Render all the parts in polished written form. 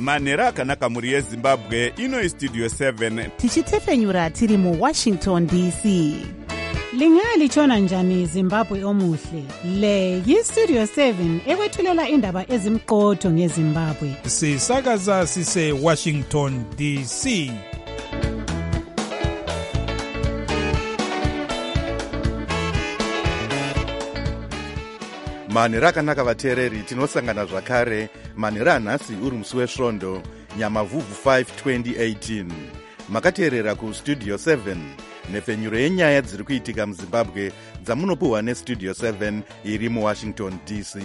manhero akanaka mhuri yezimbabwe. Ino Studio 7 tichitefenyura tiri muWashington DC. Lingalitshona njani Zimbabwe omuhle? Le yiStudio 7 ekwethulela indaba ezimqotho ngeZimbabwe. Sisakaza sise Washington DC. Manhero akanaka vateereri, tinosangana zvakare manhero anhasi uri musi wesvondo Nyamavhuvhu 5 2018. Makateerera kuStudio 7 nhefenyuro yenyaya dziri kuitika muZimbabwe dzamunopuhwa neStudio 7 iri muWashington DC.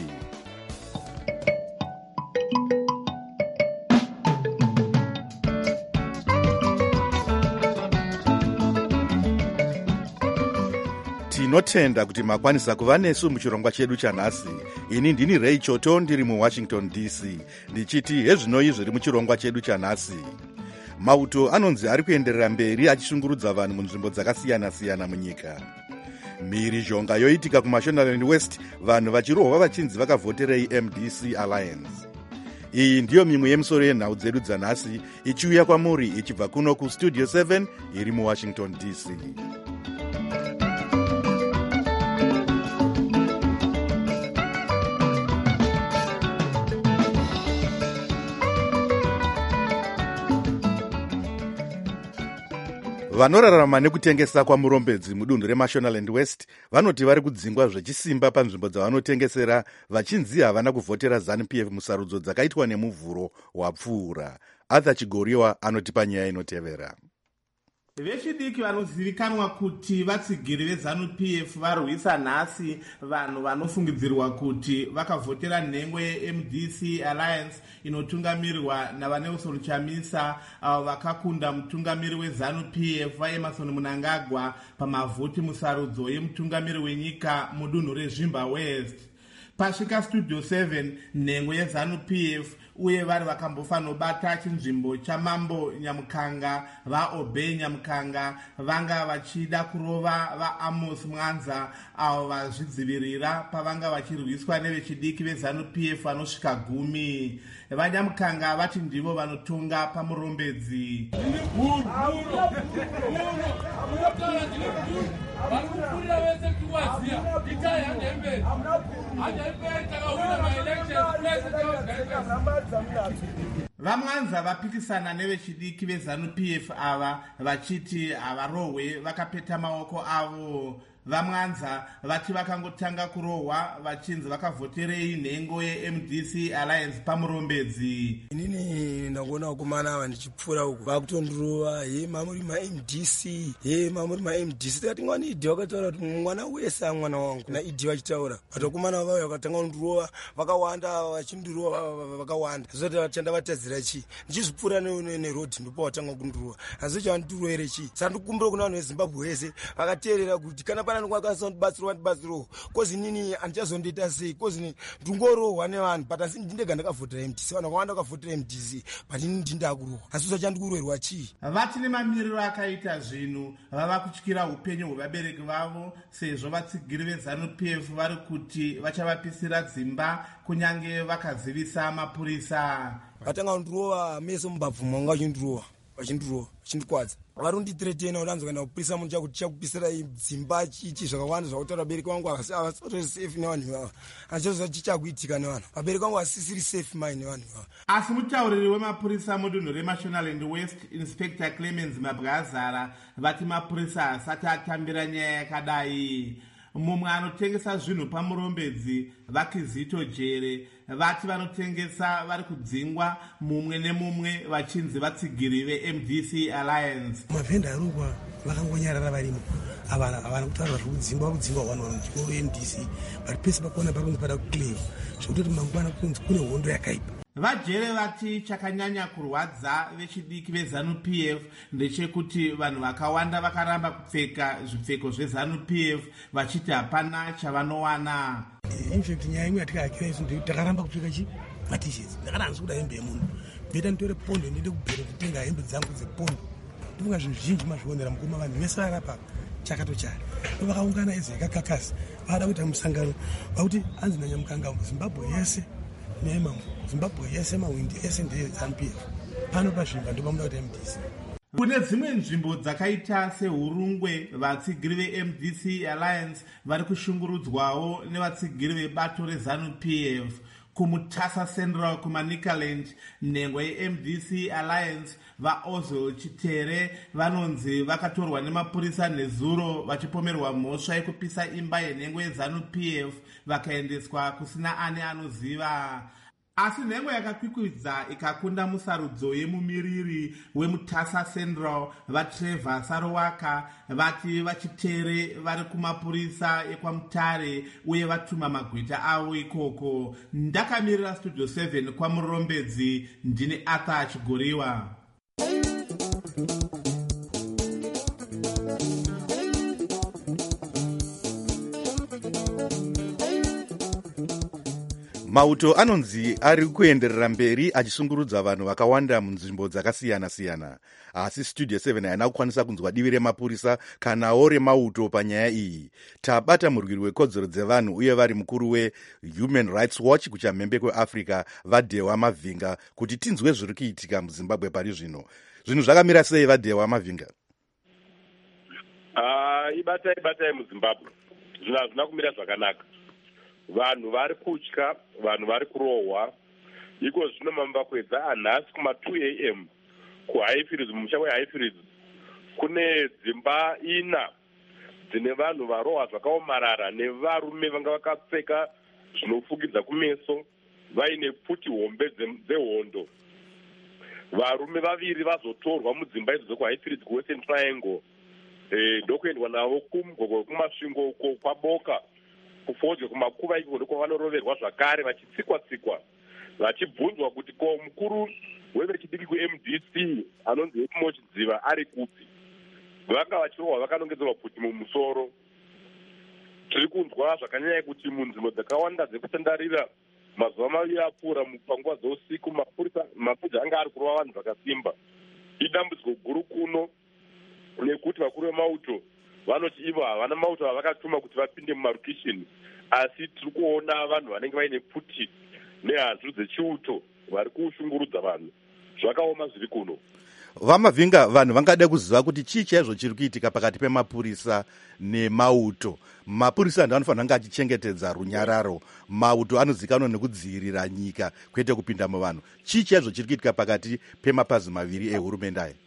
Tinotenda kuti makwanisa kuva nesu muchirongwa chedu chanhasi. Ini ndini Ray Choto ndiri muWashington DC ndichiti hezvinoi zviri muchirongwa chedu chanhasi. Mauto anonzi ari kuenderera mberi achishungurudza vanhu munzvimbo dzakasiyana-siyana munyika. Mhirizhonga yoitika kuMashonaland West, vanhu vachirohwa vachinzi vakavhoterei MDC Alliance. Iyi ndiyo mimwe yemisoro yenhau dzedu dzanhasi ichiuya kwamuri ichibva kuno kuStudio 7 iri muWashington DC. Vanorarama nekutengesa kwamurombedzi mudunhu reMashonaland West vanoti vari kudzingwa zvechisimba panzvimbo dzavanotengesera, vachinzi havana kuvhotera ZANU-PF musarudzo dzakaitwa nemuvhuro wapfuura. Arthur Chigoriwa anotipa nyaya inotevera. Vechidiki vanozivikanwa kuti vatsigiri veZANU-PF varwisa nhasi vanhu vanofungidzirwa kuti vakavhotera nhengo yeMDC Alliance inotungamirirwa naVanelson Chamisa, avo vakakunda mutungamiri weZANU-PF vaEmerson Mnangagwa pamavhoti musarudzo yemutungamiri wenyika mudunhu reZvimba West. Pasvika Studio 7 nhengo yeZANU-PF uye vari vakambofanobata chinzvimbo chamambo Nyamukanga, vaObey Nyamukanga vanga vachida kurova vaAmos Mwanza avo vazvidzivirira pavanga vachirwiswa nevechidiki veZANU-PF vanosvika 10. VaNyamukanga vati ndivo vanotonga pamurombedzi. VaMwanza vapikisana nevechidiki veZANU-PF ava vachiti havarohwe vakapeta maoko avo. VaMwanza vati vakangotanga kurohwa vachinzi vakavhoterei nhengo yeMDC Alliance pamurombedzi. Inini ndakuona vakomana ava ndichipfuura uku vakutondirova, he mamuri maMDC, he mamuri maMDC. Tikati ngwani idhi vakataura kuti mwana wese mwana wangu naidhi vachitaura. Vatokomana vavo vakatanga kundirova vakawanda, vachindirova vakawanda. Zvoti vatenda vatadzira chi ndichizvipfuura nerodhi ndopa vatanga kundirova. Asi chavandirova here chi sandikumbira kuna vanhu veZimbabwe vese vakateerera kuti kana pana ndibatsiro kozi nini andichazondiita sei, kozi ndingorohwa nevanhu but asi ndindega ndakavhotera MDC, vanhu vakawanda vakavhotera MDC but ini ndindakurohwa. Asi zvachandikuroherwa chii? Vati nemamiriro akaita zvinhu vava kutyira upenyu hwevabereki vavo sezvo vatsigiri veZANU-PF vari kuti vachavapisira dzimba kunyange vakazivisa mapurisa. Vatanga kundirova meso mubabvumo vanga vachindirova vachindikwadza. Varunditiretena udanzo kana kupisa munhu chakuti chakupisira dzimba chichi zvakawanda zvakutaura vabereki vangu havasiri safe nevanhu ava. Andichazva chichakuitika nevanhu. Vabereki vangu vasisiri safe mai nevanhu ava. Asi mutauriri wemapurisa mudunhu reMashonaland West, Inspector Clemens Mabwazara, vati mapurisa hasati atambira nyaya yakadai. Mumwe anotengesa zvinhu pamurombedzi Vakizito Jere vati vanotengesa vari kudzingwa mumwe nemumwe vachinzi vatsigiri veMDC Alliance. Mavhenda arukwa vakangonyarara varimo havana kutaura zvekudzingwa vanhu vanotyo MDC vari pese pakuona pakunzi pada kuclaiva zvekutoti mangwana kunzi kune hondo yakaipa. Vajere vati chakanyanya kurwadza vechidiki veZANU-PF ndechekuti vanhu vakawanda vakaramba kupfeka zvipfeko zveZANU-PF vachiti hapana chavanowana. Infact nyaya imwe yatikahakira isu takaramba kupfeka chi matisheti. Ndakaranzi kuda hembe yemunhu ndeta nditore pondo ndide kubhera kutenga hembe dzangu dzepondo. Ndifunga zvinhu zvizhinji mazvionera mukoma vanhu vese varapa chakatochari vakaungana eze yakakakasi vada kuita musangano vakuti anzi naNyamukanga Zimbabwe yese neMambo Zimbabwe yese mawindi ese ndeeZANU-PF pano pazvimba ndopamuna kuti MDC. Kune dzimwe nzvimbo dzakaita seHurungwe, vatsigiri veMDC Alliance vari kushungurudzwawo nevatsigiri vebato reZANU-PF. Kumutasa Central kuManicaland, nhengo yeMDC Alliance vaOzil Chitere vanonzi vakatorwa nemapurisa nezuro vachipomerwa mhosva yekupisa imba yenhengo yeZANU-PF vakaendeswa kusina ane anoziva. Asi nhengo yakakwikwidza ikakunda musarudzo yemumiriri wemutasa Central vaTrevor Sarowaka vati vachitere vari kumapurisa ekwaMutare uye vatuma magwita avo ikoko. Ndakamirira Studio 7 kwamurombedzi, ndine Arthur Chigoriwa. Mauto anonzi ari kuenderera mberi achisungurudza vanhu vakawanda munzvimbo dzakasiyana-siyana. Asi Studio 7 haina kukwanisa kunzwa divi remapurisa kanawo remauto panyaya iyi. Tabata murwiri wekodzero dzevanhu uye vari mukuru weHuman Rights Watch kuchamhembe kweAfrica vaDhewa Mavhinga kuti tinzwe zviri kuitika muZimbabwe pari zvino. Zvinhu zvakamira sei vaDhewa Mavhinga? Ibatai muZimbabwe. Zvinhu hazvina kumira zvakanaka. Vanhu vari kutya, vanhu vari kurohwa. Iko zvino mambakwedza anhasi kuma2 AM kuHighfields, mumusha weHighfields kune dzimba 4 dzine vanhu varohwa zvakaomarara nevarume vanga vakapfeka zvinofukidza kumeso vaine pfuti hombe dzehondo. Varume 2 vazotorwa mudzimba idzo dzekuHighfields kuWestern Triangle ndokuendwa navo kumugogoro kumasvingo uko kwaboka kufodze kumakuva iko ndiko vanoroverwa zvakare vachitsikwa-tsikwa vachibvunzwa kuti ko mukuru wevechidiki kuMDC anonzi Epimo Chidziva ari kupi. Vanga vachirohwa vakanongedzerwa pfuti mumusoro. Tiri kunzwa zvakanyanya kuti munzvimbo dzakawanda dzekutandarira mazuva 2 apfuura panguva dzeusiku mapurisa anga ari kurova vanhu zvakasimba. Idambudziko guru kuno nekuti vakuru vemauto vanoti ivo havana mauto avakatuma kuti vapinde mumarukishini, asi tiri kuona vanhu vanenge vaine pfuti nehanzu dzechiuto vari kushungurudza vanhu. Zvakaoma zviri kuno. Vamavhinga, vanhu vangada kuziva kuti chii chaizvo chiri kuitika pakati pemapurisa nemauto. Mapurisa ndo anofanira kunge achichengetedza runyararo, mauto anozikanwa nekudzivirira nyika kwete kupinda muvanhu. Chii chaizvo chiri kuitika pakati pemapazi maviri ehurumende aya?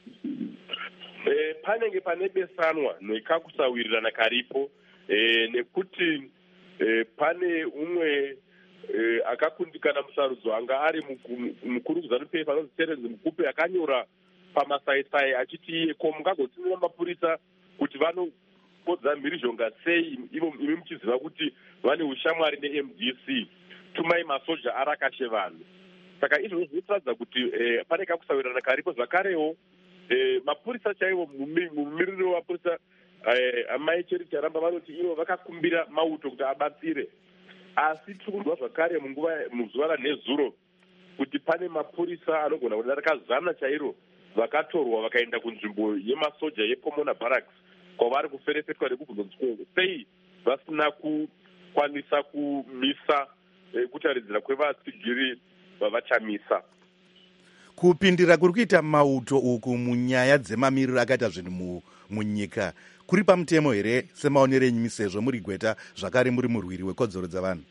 Panenge pane besanwa nekakusawirirana karipo nekuti pane umwe akakundikana musarudzo anga ari mukuru kuZANU-PF anonzi Terence Mukupe akanyora pamasaisai achiti iye ko mungagotsinira mapurisa kuti vanopodza mhirizhonga sei imi muchiziva kuti vane ushamwari neMDC, tumai masoja arakashe vanhu. Saka izvozvo zvinotaridza kuti pane kakusawirirana karipo. Zvakarewo mapurisa chaivo mumiriri wemapurisa amai Cherity Aramba vanoti ivo vakakumbira mauto kuti abatsire, asi tiri kunzwa zvakare muzuva ranhezuro kuti pane mapurisa anogona kudarika 100 chairo vakatorwa vakaenda kunzvimbo yemasoja yePomona Barracks kwavari kuferefetwa nekubvunzwa sei vasina kukwanisa kumisa kutaridzira kwevatsigiri vavachamisa. Kupindira kuri kuita mauto uku munyaya dzemamiriro akaita zvinhu munyika kuri pamutemo here semaonero enyu sezvo muri gweta zvakare muri murwiri wekodzero dzavanhu?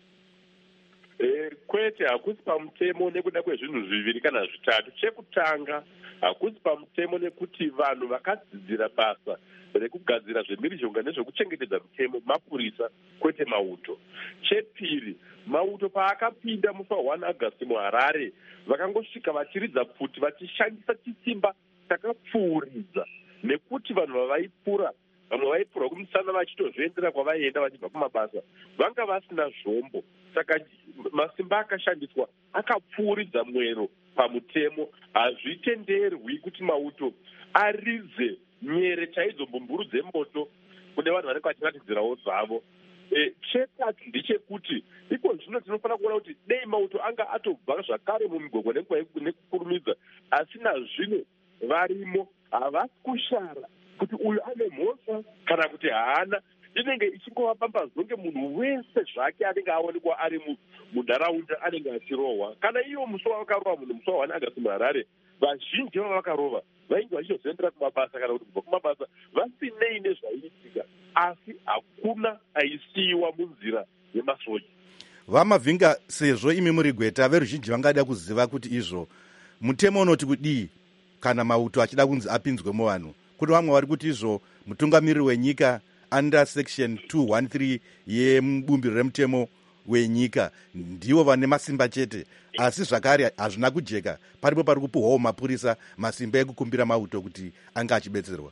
Kwete, hakusi pamutemo nekuda kwezvinhu 2 kana 3. Chekutanga, hakusi pamutemo nekuti vanhu vakadzidzira basa rekugadzira zvemhirizhonga nezvekuchengetedza mutemo mapurisa kwete mauto. Chepiri, mauto paakapinda musi wa1 August muHarare vakangosvika vachiridza pfuti vachishandisa chisimba chakapfuuridza nekuti vanhu vavaipfuura vamwe vaipfuura kumusana vachitozviendera kwavaienda vachibva kumabasa vanga vasina zvombo. Saka masimba akashandiswa akapfuuridza mwero pamutemo. Hazvitenderwi kuti mauto aridze nyere chaidzo mbumburu dzemoto kune vanhu vanenge vachiratidzirawo zvavo. Chekati ndechekuti iko zvino tinofanira kuona kuti dei mauto anga atobva zvakare mumigogwa nekukurumidza, asi nazvino varimo havasi kushara kuti uyu ane mhosva kana kuti haana. inenge ichingovapambazonge munhu wese zvake anenge aonekwa ari munharaunda anenge achirohwa. Kana iyo musoro wakarohwa munhu musoro wanenge asi muHarare, vazhinji vavakarova vainge vachizoendera kumabasa kana kuti kubva kumabasa vasinei nezvaiitika, asi hakuna aisiyiwa munzira yemasoja. VaMavhinga, sezvo imi muri gweta, veruzhinji vangada kuziva kuti izvo mutemo unoti kudii kana mauto achida kunzi apinzwe muvanhu. Kune vamwe vari kuti izvo mutungamiriri wenyika under section 213 yebumbiro remutemo wenyika ndivo vane masimba chete, asi zvakare hazvina kujeka. Paripo pari kupuhwawo mapurisa masimba ekukumbira mauto kuti anga achibetserwa.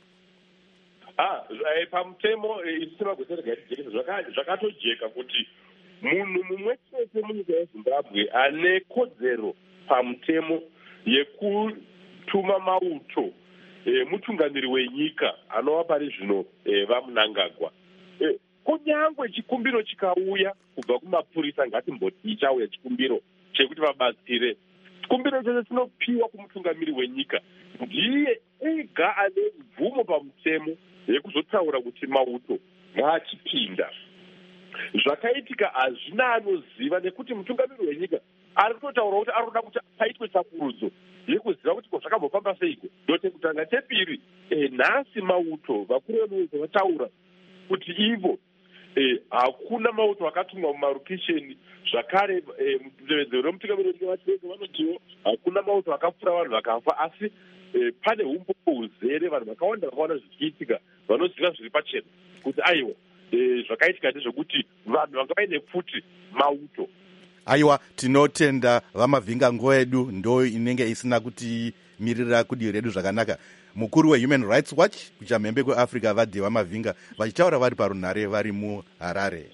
Pamutemo isi semagwesera zvakatojeka kuti munhu mumwe chete munyika yeZimbabwe ane kodzero pamutemo yekutuma mauto mutungamiri wenyika anova pari zvino vaMnangagwa. Kunyangwe chikumbiro chikauya kubva kumapurisa, ngatimboti chauya chikumbiro chekuti vabatsire, chikumbiro chose chinopiwa kumutungamiri wenyika. Ndiye ega ane mvumo pamutemo yekuzotaura kuti mauto ngaachipinda. Zvakaitika hazvina anoziva, nekuti mutungamiri wenyika ari kutotaura kuti ari kuda kuti paitwe tsakurudzo yekuziva kuti zvakambofamba seiko. Ndotekutanga chepiri, nhasi mauto vakuru vemunyika vataura kuti ivo hakuna mauto akatumwa mumarokesheni. Zvakare mutevedzero remutungamiri wenyika vachirenga vanotiwo hakuna mauto akapfura vanhu vakafa, asi pane umbombo huzere vanhu vakawanda zvichiitika vanoziva zviri pachena kuti aiwa zvakaitika ndezvekuti vanhu vanga vaine pfuti mauto. Aiwa, tinotenda VaMavhinga, nguva yedu ndo inenge isina kutimirira kudii redu zvakanaka. Mukuru weHuman Rights Watch kuchamhembe kweAfrica vadhi VaMavhinga vachitaura vari parunhare vari muHarare.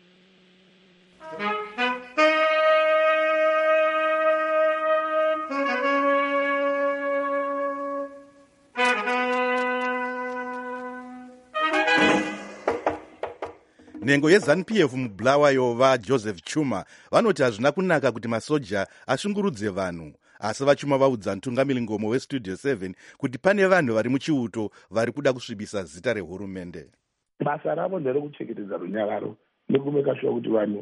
Nhengo yeZANU-PF muBulawayo vaJoseph Chuma vanoti hazvina kunaka kuti masoja ashungurudze vanhu, asi vaChuma vaudza mutungamiri ngomo weStudio 7 kuti pane vanhu vari muchiuto vari kuda kusvibisa zita rehurumende. Basa ravo nderekuchengetedza runyararo nekumeka sure kuti vanhu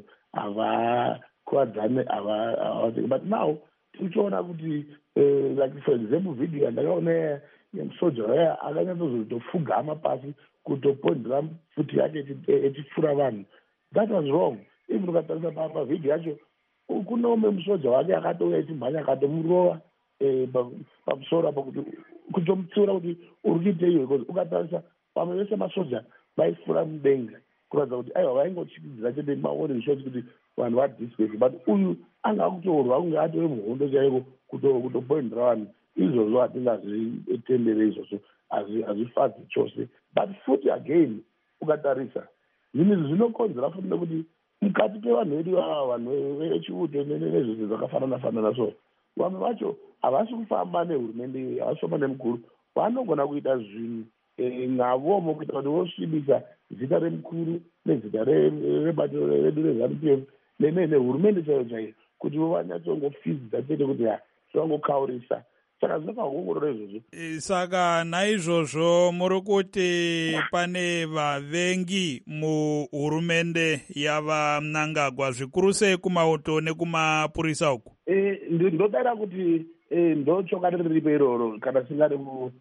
havakuwadzane, but now tichiona kuti like for example video yandakaona yemusoja waya akanyatsozotofuga pasi kutopondera futi yake echipfura vanhu. That was wrong. Even ukatarisa pavhidhiyo yacho kuna umwe musoja wake akatouya echimhanya akatomurova pamusoro apa kutomupfuura kuti uri kuitei, because ukatarisa vamwe vese masoja vaifura mudenga kuratidza kuti aiwa vaingochikidzira chete maone shoti kuti vanhu vadispace, but uyu anga kutorwa kunge atove muhondo chaiko kutopondera vanhu. Izvozvo hatingazvitendere izvozvo, hazvifadzi chose. But futi again ukatarisa zvinhu zvinokonzera futi nekuti mukati pevanhu vedu vanhu vechiuto nezvese zvakafanana so vamwe vacho havasi kufamba nehurumende, havasi kufamba nemukuru, vanogona kuita zvinhu ngavomo kuita kuti vosvibisa zita remukuru nezita rebato redu reZANU-PF nehurumende chaiyo chaiyo, kuti vanyatsongofizidza chete kuti zvangokaurisa. Saka zvinofanongorora izvozvo. Saka naizvozvo muri kuti pane vavengi muhurumende yavaMnangagwa, zvikuru sei kumauto nekumapurisa uku? Ndodara kuti ndochokwadi riripo iroro, kana singari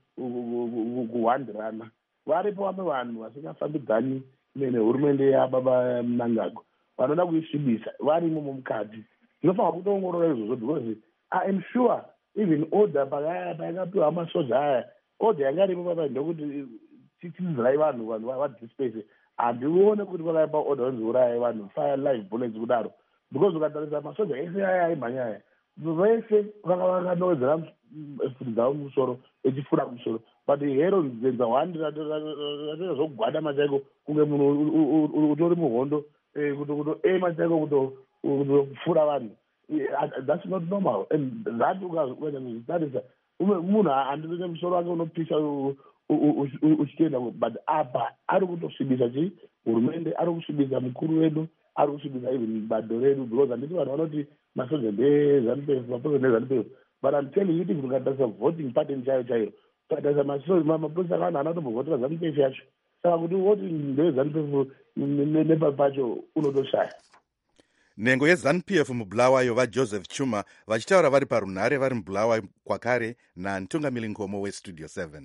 kuhwandirana. Varipo vamwe vanhu vasingafambidzani nehurumende yababa Mnangagwa vanoda kuisvibisa varimo mukati. Ndinofanira kutoongorora izvozvo because I am sure even order pakapiwa masoja aya, order yanga iripo papa ndokuti tidzirai vanhu vadispace. Handione kuti vakaipa order vanzouraya vanhu fire live bullets kudaro, because ukatarisa masoja ese aya aimhanya aya vese vanga vakanowedzera futi dzavo musoro echifura musoro, but hero nzenza hwandi ratera zvokugwada machaiko kunge munhu utori muhondo kutoema chaiko kutofura vanhu. That's not normal. And that is munhu handine musoro wake unopisa uchitenda, but apa ari kutosvibisa chii hurumende, ari kusvibisa mukuru wedu, ari kusvibisa even bado redu, because handiti vanhu vanoti masoja ndeZANU-PF, maposa ndeZANU-PF, but I'm telling you kuti ukatarisa voting pattern chaiyo ukataisa mapurisa kana hana kutombovhotera ZANU-PF yacho. saka kuti woti ndeZANU-PF nepapacho unotoshaya. nhengo yeZANU-PF mubulawayo vaJoseph Chuma vachitaura vari parunhare vari mubulawayo kwakare naNtungamiri Ngomo westudio 7.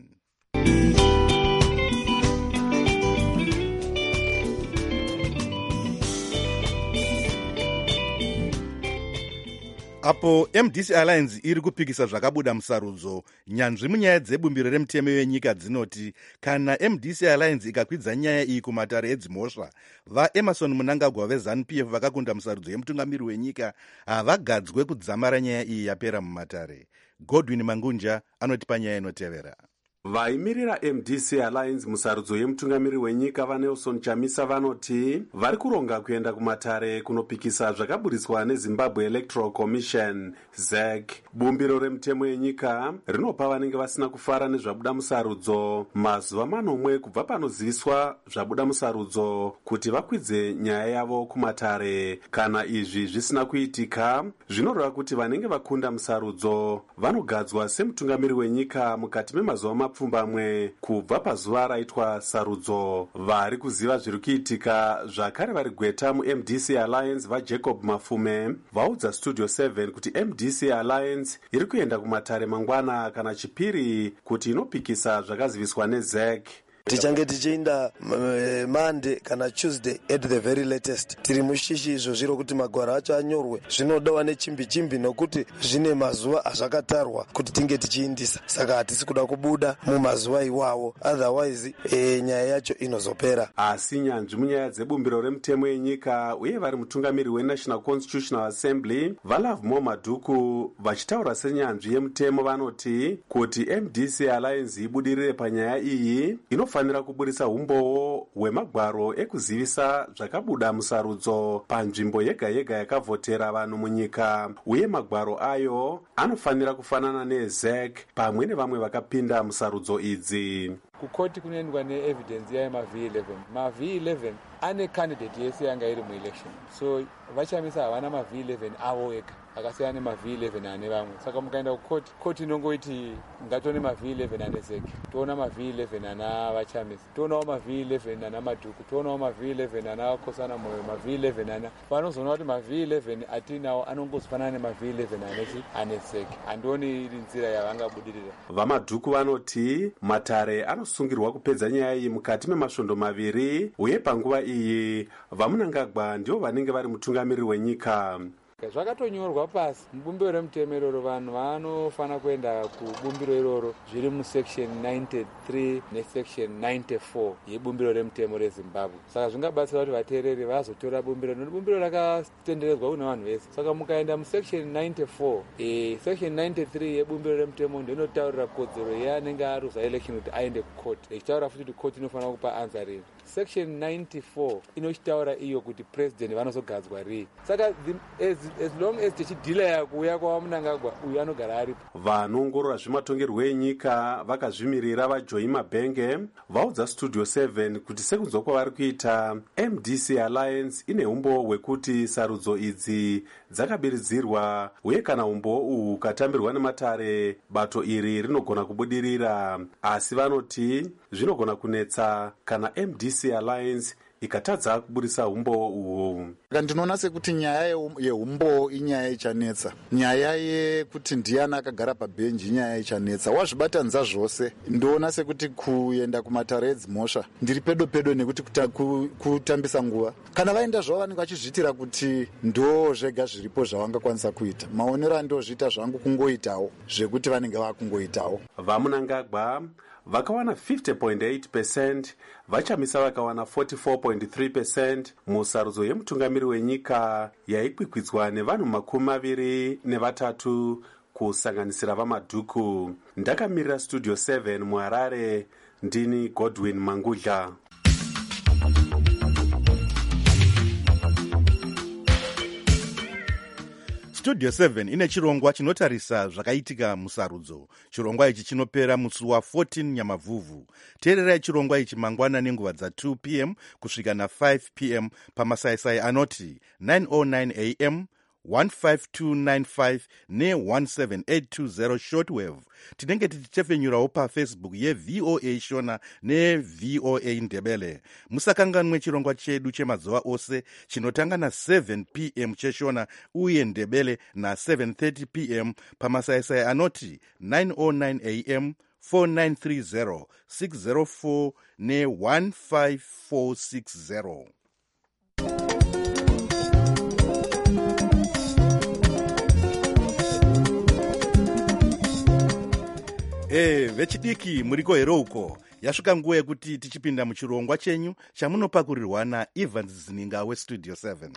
apo MDC Alliance iri kupikisa zvakabuda musarudzo, nyanzvi munyaya dzebumbiro remutemo wenyika dzinoti kana MDC Alliance ikakwidza nyaya iyi kumatare edzimhosva, vaEmerson Mnangagwa veZANU-PF vakakunda musarudzo yemutungamiri wenyika havagadzwe kudzamara nyaya iyi yapera mumatare. Godwin Mangunja anotipa nyaya inotevera. Vaimirira MDC Alliance musarudzo yemutungamiri wenyika vaNelson Chamisa vanoti vari kuronga kuenda kumatare kunopikisa zvakaburiswa neZimbabwe Electoral Commission ZEC. Bumbiro remutemo yenyika rinopa vanenge vasina kufara nezvabuda musarudzo mazuva manomwe kubva panoziviswa zvabuda musarudzo kuti vakwidze nyaya yavo kumatare. Kana izvi zvisina kuitika, zvinoreva kuti vanenge vakunda musarudzo vanogadzwa semutungamiri wenyika mukati memazuva mapfumbamwe kubva pazuva raitwa sarudzo. Vari kuziva zviri kuitika zvakare vari gweta muMDC Alliance vaJacob Mafume vaudza Studio 7 kuti MDC Alliance iri kuenda kumatare mangwana kana chipiri kuti inopikisa zvakaziviswa neZEC. Tichange tichienda Monday kana Tuesday at the very latest. Tiri mushishi izvo zviro kuti magwaro acho anyorwe. Zvinodawa nechimbi nokuti zvine mazuva azvakatarwa kuti tinge tichiindisa. Saka hatisi kuda kubuda mumazuva iwawo. Otherwise nyaya yacho inozopera. Asi nyanzvi munyaya dzebumbiro remutemo yenyika uye vari mutungamiri weNational Constitutional Assembly vaLovemore Madhuku vachitaura senyanzvi yemutemo vanoti kuti MDC Alliance ibudirire panyaya iyi inofanira kuburisa umbowo hwemagwaro ekuzivisa zvakabuda musarudzo panzvimbo yega yega yakavhotera vanhu munyika, uye magwaro ayo anofanira kufanana neZEC pamwe nevamwe vakapinda musarudzo idzi. Kukoti kunoendwa neevidence yayo maV11. maV11 ane candidate yese yanga iri muelection, so vachamisa havana maV11 avo ega akasiyana nemaV11 ane vamwe. Saka mukaenda kukoti, koti inongoiti ngatone maV11 ane ZEC, toona maV11 ana vachamisa, toonawo maV11 ana Madhuku, toonawo maV11 ana Kosana Moyo, maV11 ana vanozoona kuti maV11 atinawo anongozifanana nemaV11 ane ZEC. Handioni iri nzira yavangabudirira. VaMadhuku vanoti matare anosungirwa kupedza nyaya iyi mukati memasvondo maviri, uye panguva iyi vaMnangagwa ndivo vanenge vari mutungamiri wenyika. Zvakatonyorwa pasi mubumbiro remutemo iroro, vanhu vanofana kuenda kubumbiro iroro zviri musection 93 nesection 94 yebumbiro remutemo reZimbabwe. Saka zvingabatsira kuti vateereri vazotora bumbiro, nokuti bumbiro rakatenderedzwa kuna vanhu vese. Saka mukaenda musection 94, section 93 yebumbiro remutemo ndinotaurira kodzero yeanenge aruza election kuti aende kukoti, ichitaura futi kuti koti inofanira kupa answer. Section 94 inochitaura iyo kuti president vanozogadzwa rii. Saka as long as tichidhilaya kuuya kwaMnangagwa uyu anogara aripo. Vanoongorora zvematongerwo enyika vakazvimirira vaJoy Mabhenge vaudza Studio 7 kuti sekunzwa kwavari kuita, MDC Alliance ine umbo hwekuti sarudzo idzi dzakabiridzirwa, uye kana umbo uhu ukatambirwa nematare bato iri rinogona kubudirira. Asi vanoti zvinogona kunetsa kana MDC Alliance ikatadza kuburisa umbo uhu. Ndinoona sekuti nyaya yeumbo inyaya ichanetsa. Nyaya yekuti ndiani akagara pabhenji inyaya ichanetsa. Wazvibatanidza zvose, ndoona sekuti kuenda kumatare edzimhosva ndiri pedo nekuti kutambisa nguva. Kana vaenda zvavo vanenge vachizviitira kuti ndo zvega zviripo zvavangakwanisa kuita. Maonero andozviita zvangu kungoitawo zvekuti vanenge vakungoitawo. VaMnangagwa vakawana 50.8%, vaChamisa vakawana 44.3% musarudzo yemutungamiri wenyika yaikwikwidzwa nevanhu 23 kusanganisira vaMadhuku. Ndakamirira Studio 7 muHarare, ndini Godwin Mangudla. Studio 7 ine chirongwa chinotarisa zvakaitika musarudzo. Chirongwa ichi chinopera musi wa14 Nyamavhuvhu. Teererai chirongwa ichi mangwana nenguva dza2 p.m. kusvika na5 p.m. pamasaisai anoti 9:09 a.m., 15295 ne17820 shortwave. Tinenge tichitefenyurawo pafacebook yeVOA Shona neVOA Ndebele. Musakanganwe chirongwa chedu chemazuva ose chinotanga na7 p.m. cheshona uye Ndebele na 7:30 p.m. pamasaisai anoti 909 a.m. 4930 604 ne15460. Vechidiki muriko here uko. Yasvika nguva yekuti tichipinda muchirongwa chenyu chamunopakurirwa naEvans Zininga weStudio 7.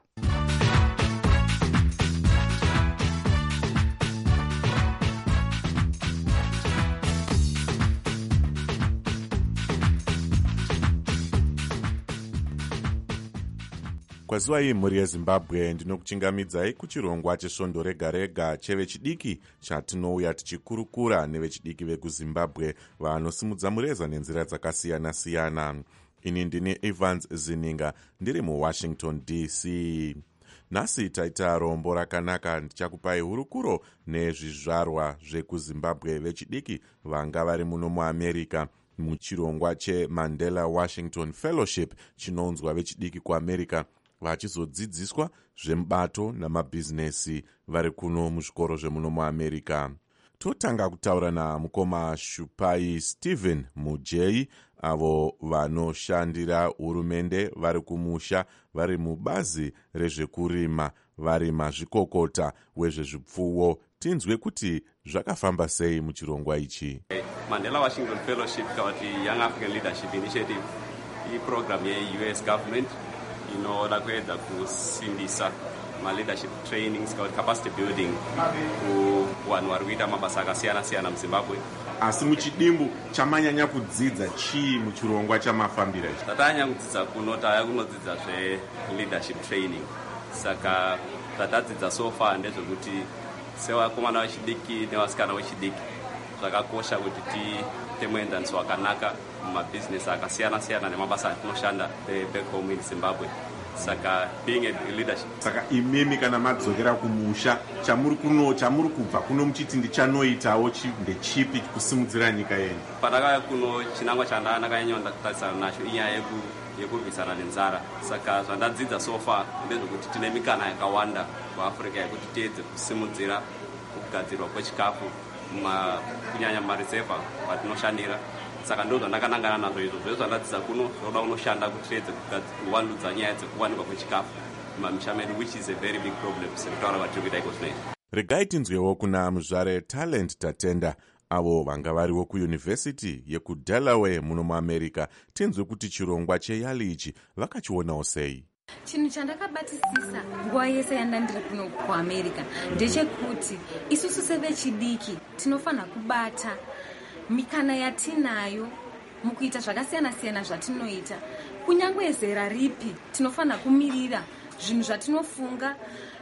Kwazuva iyi mhuri yeZimbabwe ndinokuchingamidzai kuchirongwa chesvondo rega rega chevechidiki chatinouya tichikurukura nevechidiki vekuZimbabwe vanosimudza mureza nenzira dzakasiyana siyana. Ini ndini Evans Zininga ndiri muWashington DC. Nhasi taita rombo rakanaka. Ndichakupai hurukuro nezvizvarwa zvekuZimbabwe vechidiki vanga vari muno muAmerica muchirongwa cheMandela Washington Fellowship chinounzwa vechidiki kuAmerica vachizodzidziswa zvemubato namabhizinesi vari kuno muzvikoro zvemuno muAmerica. Totanga kutaura namukoma Shupai Stephen Mujei, avo vanoshandira hurumende vari kumusha vari mubazi rezvekurima, vari mazvikokota wezvezvipfuwo. Tinzwe kuti zvakafamba sei muchirongwa ichi. Mandela Washington Fellowship kawati Young African Leadership Initiative iprogram ye-US government inoda kuedza kusimbisa ma-leadership trainings kawati capacity building kuvanhu vari kuita mabasa akasiyana siyana muZimbabwe. Asi muchidimbu chamanyanya kudzidza chii muchirongwa chamafambira ichi? Tatanyanya kudzidza taya kunodzidza zve-leadership training. Saka tatadzidza so far ndezvekuti sevakomana vechidiki nevasikana vechidiki zvakakosha kuti tiite muenzaniso wakanaka mumabhizinesi akasiyana siyana nemabasa atinoshanda back home in Zimbabwe. Saka being a leadership. Saka imimi kana madzokera kumusha chamuri kubva kuno muchiti ndichanoitawo ndechipi kusimudzira nyika yenyu? Pandakauya kuno chinangwa chandakanyanya kutarisana nacho inyaya yekurwisana nenzara. Saka zvandadzidza so far ndezvekuti tine mikana yakawanda kuAfrica yekuti tiedze kusimudzira kugadzirwa kwechikafu kunyanya mumareseva patinoshandira. Saka ndo zvandakanangana nazvo izvo zvezvo zvandadzidza kuno zvoda unoshanda kuti tiedze kuvandudza nyaya dzekuwanikwa kwechikafu mumamisha medu, which is a very big problem sekutaura vatiri kuita iko zvinoita. Regai tinzwewo kuna muzvare Talent Tatenda, avo vanga variwo kuyunivhesiti yekuDelaware muno muAmerica. Tinzwe kuti chirongwa cheyali ichi vakachionawo sei. Chinhu chandakabatisisa nguva yese yandandiri kuno kuAmerica ndechekuti isusu sevechidiki tinofanira kubata mikana yatinayo mukuita zvakasiyana siyana zvatinoita. Kunyangwe zera ripi tinofanira kumirira zvinhu zvatinofunga,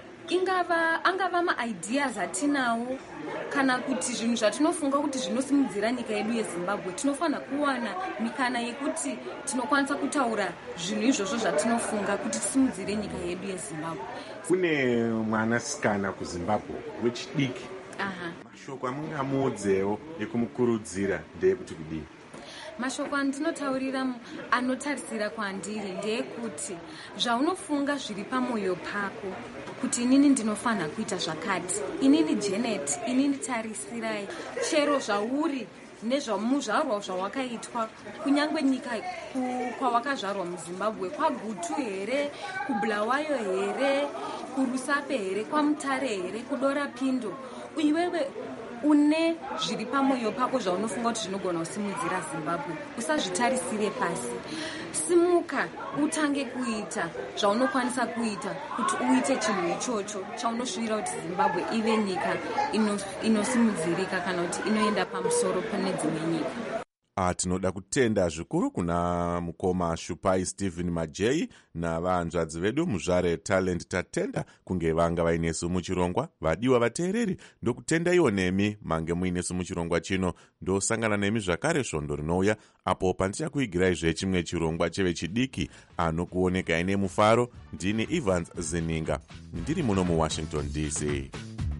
angava maideas atinawo kana kuti zvinhu zvatinofunga kuti zvinosimudzira nyika yedu yeZimbabwe. Tinofanira kuwana mikana yekuti tinokwanisa kutaura zvinhu izvozvo zvatinofunga kuti tisimudzire nyika yedu yeZimbabwe. Kune mwanasikana kuZimbabwe wechidiki. Mashoko amungamuudzewo ekumukurudzira ndeyekuti kudii? Mashoko andinotaurira anotarisira kwandiri ndeyekuti zvaunofunga zviri pamwoyo pako kuti inini ndinofanira kuita zvakati, inini Janet, inini tarisirai, chero zvauri nezvamuzvarwa zvawakaitwa, kunyangwe nyika kwawakazvarwa muZimbabwe, kwaGutu here, kuBulawayo here, kuRusape here, kwaMutare here, kuDora Pindo, iwewe une zviri pamwoyo pako zvaunofunga kuti zvinogona kusimudzira Zimbabwe, usazvitarisire pasi. Simuka utange kuita zvaunokwanisa kuita kuti uite chinhu ichocho chaunosvira kuti Zimbabwe ive nyika inosimudzirika kana kuti inoenda pamusoro pane dzimwe nyika. tinoda kutenda zvikuru kuna mukoma Shupai Stephen Majei navahanzvadzi vedu muzvare Talent Tatenda kunge vanga vainesu muchirongwa. Vadiwa vateereri, ndokutendaiwo nemi mange muinesu muchirongwa chino. Ndosangana nemi zvakare svondo rinouya apo pandichakuigirai zvechimwe chirongwa chevechidiki anokuoneka aine mufaro. Ndini Evans Zininga, ndiri muno muWashington DC.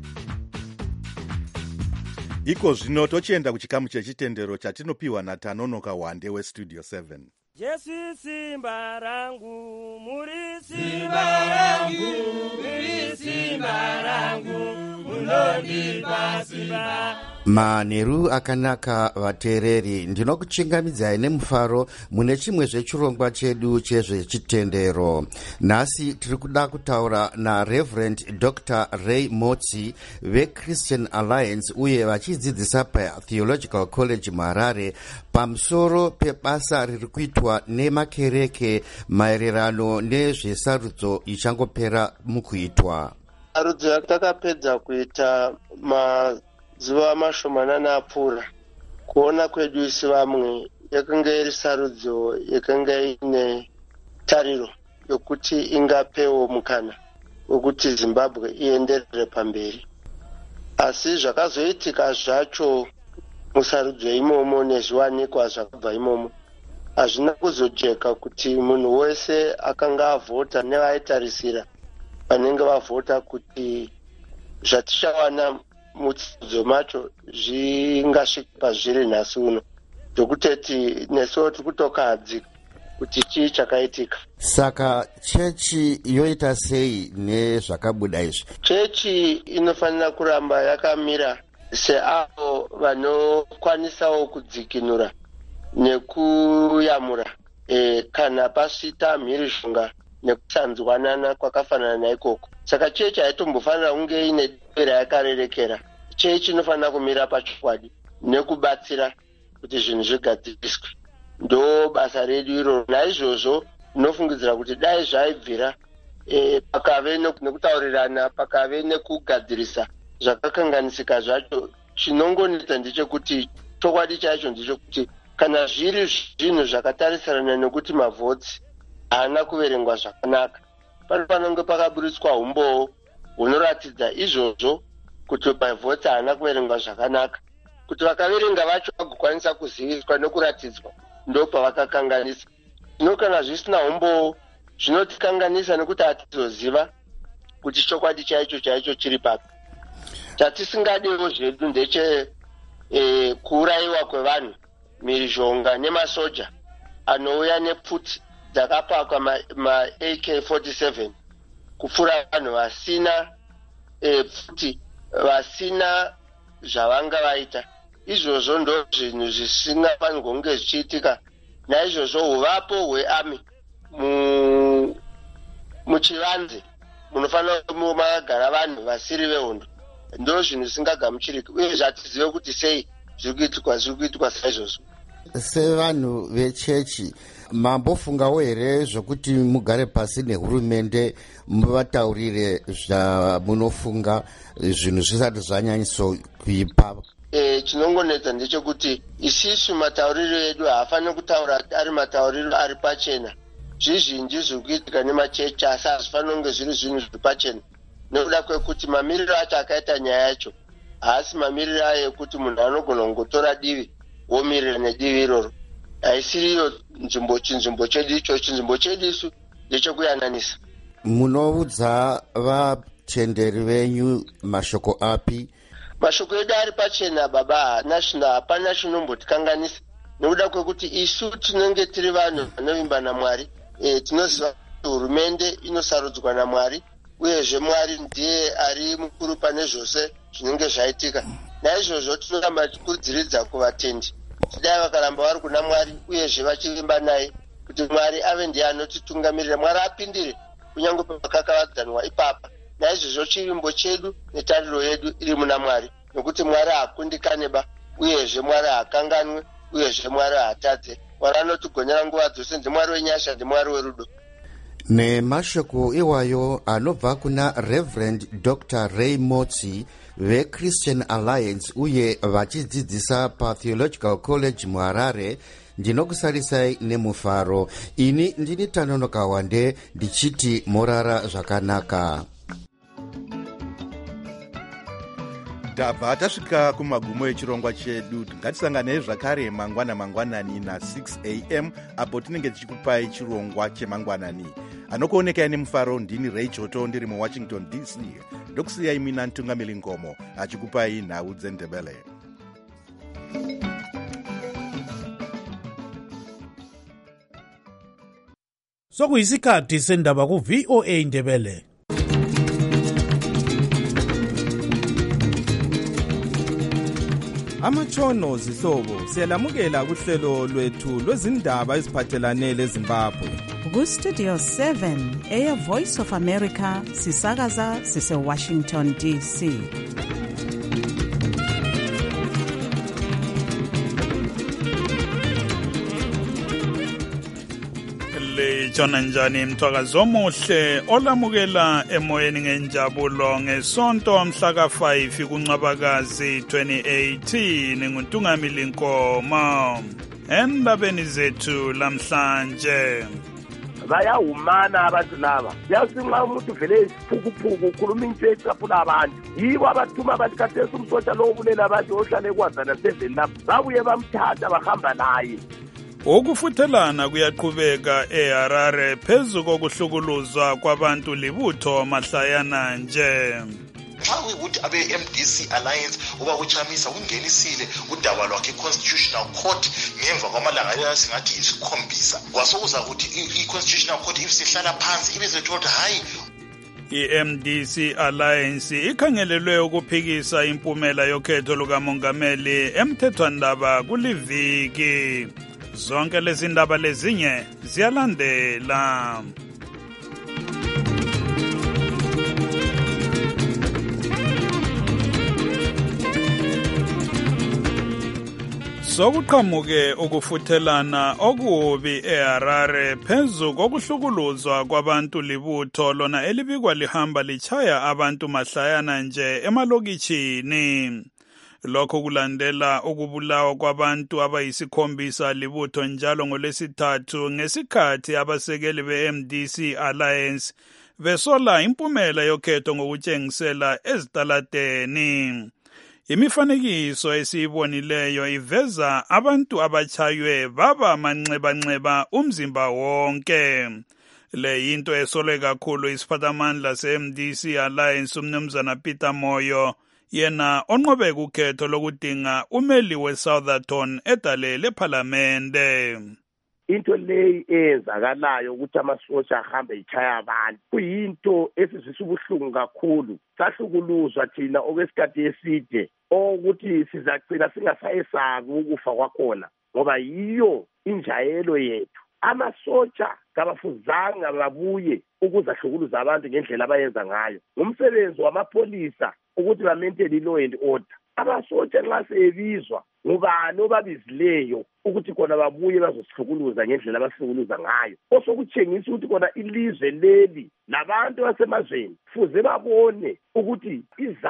Iko zvino tochienda kuchikamu chechitendero chatinopiwa naTanonoka Wande weStudio 7. Jesu simba rangu, muri simba rangu, muri simba rangu, munondipa simba. Manheru akanaka vateereri, ndinokuchingamidzai nemufaro mune chimwe zvechirongwa chedu chezvechitendero. Nhasi tiri kuda kutaura naReverend Dr. Ray Motsi veChristian Alliance uye vachidzidzisa paTheological College Harare pamusoro pebasa riri kuitwa nemakereke maererano nezvesarudzo ichangopera mukuitwa. Sarudzo yatakapedza kuita mazuva mashomanana apfuura, kuona kwedu isi vamwe yakanga iri sarudzo yakanga ine tariro yokuti ingapewo mukana wekuti Zimbabwe ienderere pamberi. Asi zvakazoitika zvacho musarudzo imomo nezviwanikwa zvakabva imomo hazvina kuzojeka kuti munhu wese akanga avhota nevaitarisira vanenge vavhota kuti zvatichawana mutsidzo macho zvingasvika pazviri nhasi uno, zvokuteti nesuwo tiri kutokahadzika kuti chii chakaitika. Saka chechi yoita sei nezvakabuda izvi? Chechi inofanira kuramba yakamira seavo vanokwanisawo kudzikinura nekuyamura kana pasvita mhirizhonga nekusanzwanana kwakafanana naikoko. Saka chechi haitombofanira kunge ine dera yakarerekera. Chechi inofanira kumira pachokwadi nekubatsira kuti zvinhu zvigadziriswe. Ndo basa redu iro. Naizvozvo ndinofungidzira kuti dai zvaibvira pakave nekutaurirana, pakave nekugadzirisa zvakakanganisika zvacho, chinongonetsa ndechekuti chokwadi chacho ndechekuti kana zviri zvinhu zvakatarisana nekuti mavhotsi haana kuverengwa zvakanaka, panonge pakaburitswa umbowo hunoratidza izvozvo kuti mavhotsi haana kuverengwa zvakanaka, kuti vakaverenga vacho vagokwanisa kuziviswa nekuratidzwa ndo pavakakanganisa. Zvino kana zvisina umbowo zvinotikanganisa nekuti hatizoziva kuti chokwadi chaicho chiri papi. Chatisingadiwo zvedu ndeche kuurayiwa kwevanhu, mhirizhonga nemasoja anouya nepfuti dzakapakwa ma-AK-47 kupfuura vanhu vasina pfuti, vasina zvavanga vaita. Izvozvo ndo zvinhu zvisingafanirwa kunge zvichiitika. Naizvozvo uvapo hweami muchivanze munofanira makagara vanhu vasiri vehondo ndo zvinhu zvisingagamuchiriki, uye zvatizive kuti sei zviri kuitwa saizvozvo. Sevanhu vechechi, mambofungawo here zvokuti mugare pasi nehurumende muvataurire zvamunofunga zvinhu zvisati zvanyanyiso kuipa? Chinongonetsa ndechekuti isisu matauriro edu haafaniri kutaura ari matauriro ari pachena. Zvizhinji zviri kuitika nemachechi asi hazvifaniri kunge zviri zvinhu zviri pachena, nekuda kwekuti mamiriro acho akaita nyaya yacho haasi mamiriro ayo ekuti munhu anogona kungotora divi womirira nedivi iroro. Haisiriyo chinzvimbo chedu icho. Chinzvimbo chedu isu ndechekuyananisa. Munoudza vatenderi venyu mashoko api? Mashoko edu ari pachena baba, hapana chinombotikanganisa, nekuda kwekuti isu tinenge tiri vanhu vanovimba naMwari. Tinoziva kuti hurumende inosarudzwa naMwari, uyezve Mwari ndiye ari mukuru pane zvose zvinenge zvaitika. Naizvozvo tinoramba tichikurudziridza kuvatendi kuti dai vakaramba vari kuna Mwari uyezve vachivimba naye, kuti Mwari ave ndiye anotitungamirira, Mwari apindire kunyange pakakavadzanwa ipapa. Naizvozvo chivimbo chedu netariro yedu iri muna Mwari, nokuti Mwari haakundikaneba, uyezve Mwari haakanganwe, uyezve Mwari haatadze. Mwari anotigonyera nguva dzose. NdiMwari wenyasha, ndiMwari werudo. nemashoko iwayo anobva kuna Reverend Dr. Ray Motsi veChristian Alliance uye vachidzidzisa paTheological College muHarare. Ndinokusarisai nemufaro. Ini ndini Tanonoka Wande ndichiti morara zvakanaka. Tabva tasvika kumagumo echirongwa chedu. Ngatisanganei zvakare mangwanani na 6 am apo tinenge tichikupai chirongwa chemangwanani. Anokuonekai nemufaro ndini Ray Choto ndiri muWashington DC. Ndokusiyai mina Ntungamiri Ngomo achikupai nhau dzeNdebele. Sokuyisikhathi sendaba ku-VOA Ndebele. Amatshono zihlobo siyalamukela kuhlelo lwethu lwezindaba eziphathelane leZimbabwe. Ku-Studio 7 Air Voice of America sisakaza sise-Washington DC. Litshona njani mthwakazi omuhle olamukela emoyeni ngenjabulo ngesonto mhla ka-5 kuNcwabakazi 2018 nguNtungamiri Nkomo. Endabeni zethu lamhlanje bayahumana abantu laba yasinxa umuntu vele isiphukuphuku ukhuluma into ecaphula abantu yibo abathuma abantu kathesi umsotsha lo ubulela abantu ohlale kwazana 7 lapho babuye bamthatha bahamba naye. Ukufuthelana kuyaqhubeka eHarare phezu kokuhlukuluzwa kwabantu libutho mahlayana nje. Xa kuyukuthi abe-MDC Alliance ubakuchamisa kungenisile udaba lwakhe i-Constitutional Court ngemva kwamalanga singathi yisikhombisa kwasokuza ukuthi i-Constitutional Court ibisihlala phansi ibizethola hayi i-MDC Alliance ikhangelelwe ukuphikisa impumela yokhetho lukamongameli emthethwandaba kuliviki. Zonke lezi ndaba lezinye ziyalandela. Sokuqhamuke ukufuthelana okubi eHarare phezu kokuhlukuluzwa kwabantu libutho lona elibikwa lihamba lichaya abantu mahlayana nje emalokitshini. Lokho kulandela ukubulawa kwabantu abayisikhombisa libutho njalo ngolwesithathu ngesikhathi abasekeli be-MDC Alliance besola impumela yokhetho ngokutshengisela ezitalateni. Imifanekiso esiyibonileyo iveza abantu abachaywe baba manxeba umzimba wonke. Le yinto esolwe kakhulu isiphathamandla se-MDC Alliance umnumzana Peter Moyo, yena onqobe ukhetho lokudinga umeli weSoutherton edale lephalamende. Into leyi eyenzakalayo ukuthi amasosha ahambe ichaya abantu kuyinto esizwisa ubuhlungu kakhulu. Sahlukuluzwa thina okwesikhathi eside ukuthi sizagcina singasayesabi ukufa kwakhona ngoba yiyo injayelo yethu. Amasotsha kabafuzanga babuye ukuzahlukuluza abantu ngendlela abayenza ngayo. Ngumsebenzi wamapolisa ukuthi ba-maintain i-law and order. Abasotsha nxa sebizwa ngubani obabizileyo ukuthi khona babuye bazosihlukuluza ngendlela abahlukuluza ngayo. Osokutshengisa ukuthi khona ilizwe leli labantu basemazweni fuze babone ukuthi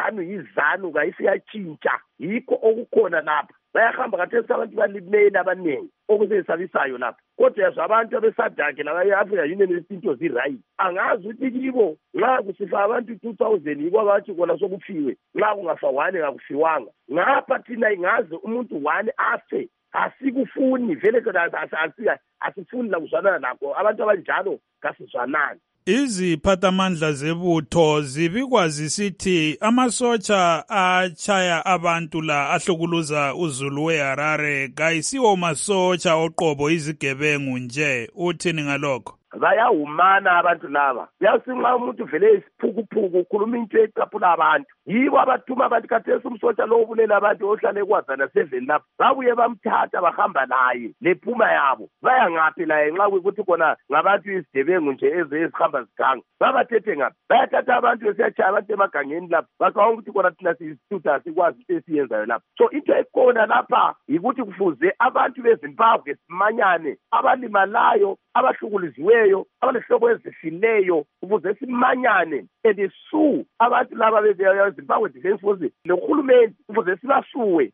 izanu kayisiyatshintsha. Yikho okukhona lapha. Bayahamba kathesi abantu balimele abaningi okusesabisayo lapha. Kodwa yazwa abantu abesadake labanye-Africa Union izinto zirayi. Angazi ukuthi kibo nxa kusifa abantu 2000 yikho abathi kona sokuphiwe. Nxa kungafa 1 kakufiwanga. Ngapha thina ingaze umuntu 1 afe. Asikufuni vele kodwa asifuni la kuzwanana lakho. Abantu abanjalo kasizwanani. Iziphathamandla zebutho zibikwa zisithi amasotsha achaya abantu la ahlukuluza uZulu weHarare kayisiwo masotsha oqobo izigebengu nje. Uthini ngalokho? Bayahumana abantu laba yasinxa umuntu vele isiphukuphuku ukhuluma into ecaphula abantu yibo abathuma abantu kathesi umsotsha lo ubulela abantu ohlale kwazana 7 lapho babuye bamthatha bahamba naye lephuma yabo baya ngaphi laye nxa ukuthi khona ngabantu izigebengu nje ezihamba ziganga babathethe ngaphi bayathatha abantu besiyachaya abantu emagangeni lapho bacabanga ukuthi khona thina siyisithutha sikwazi into esiyenzayo lapho. So into ekhona lapha yikuthi kufuze abantu beZimbabwe simanyane abalimalayo abahlukuliziweyo eziqinileyo, abanesihloko ezishileyo ukuze simanyane and sue abantu laba beZimbabwe Defence Force lohulumeni ukuze sibasuwe.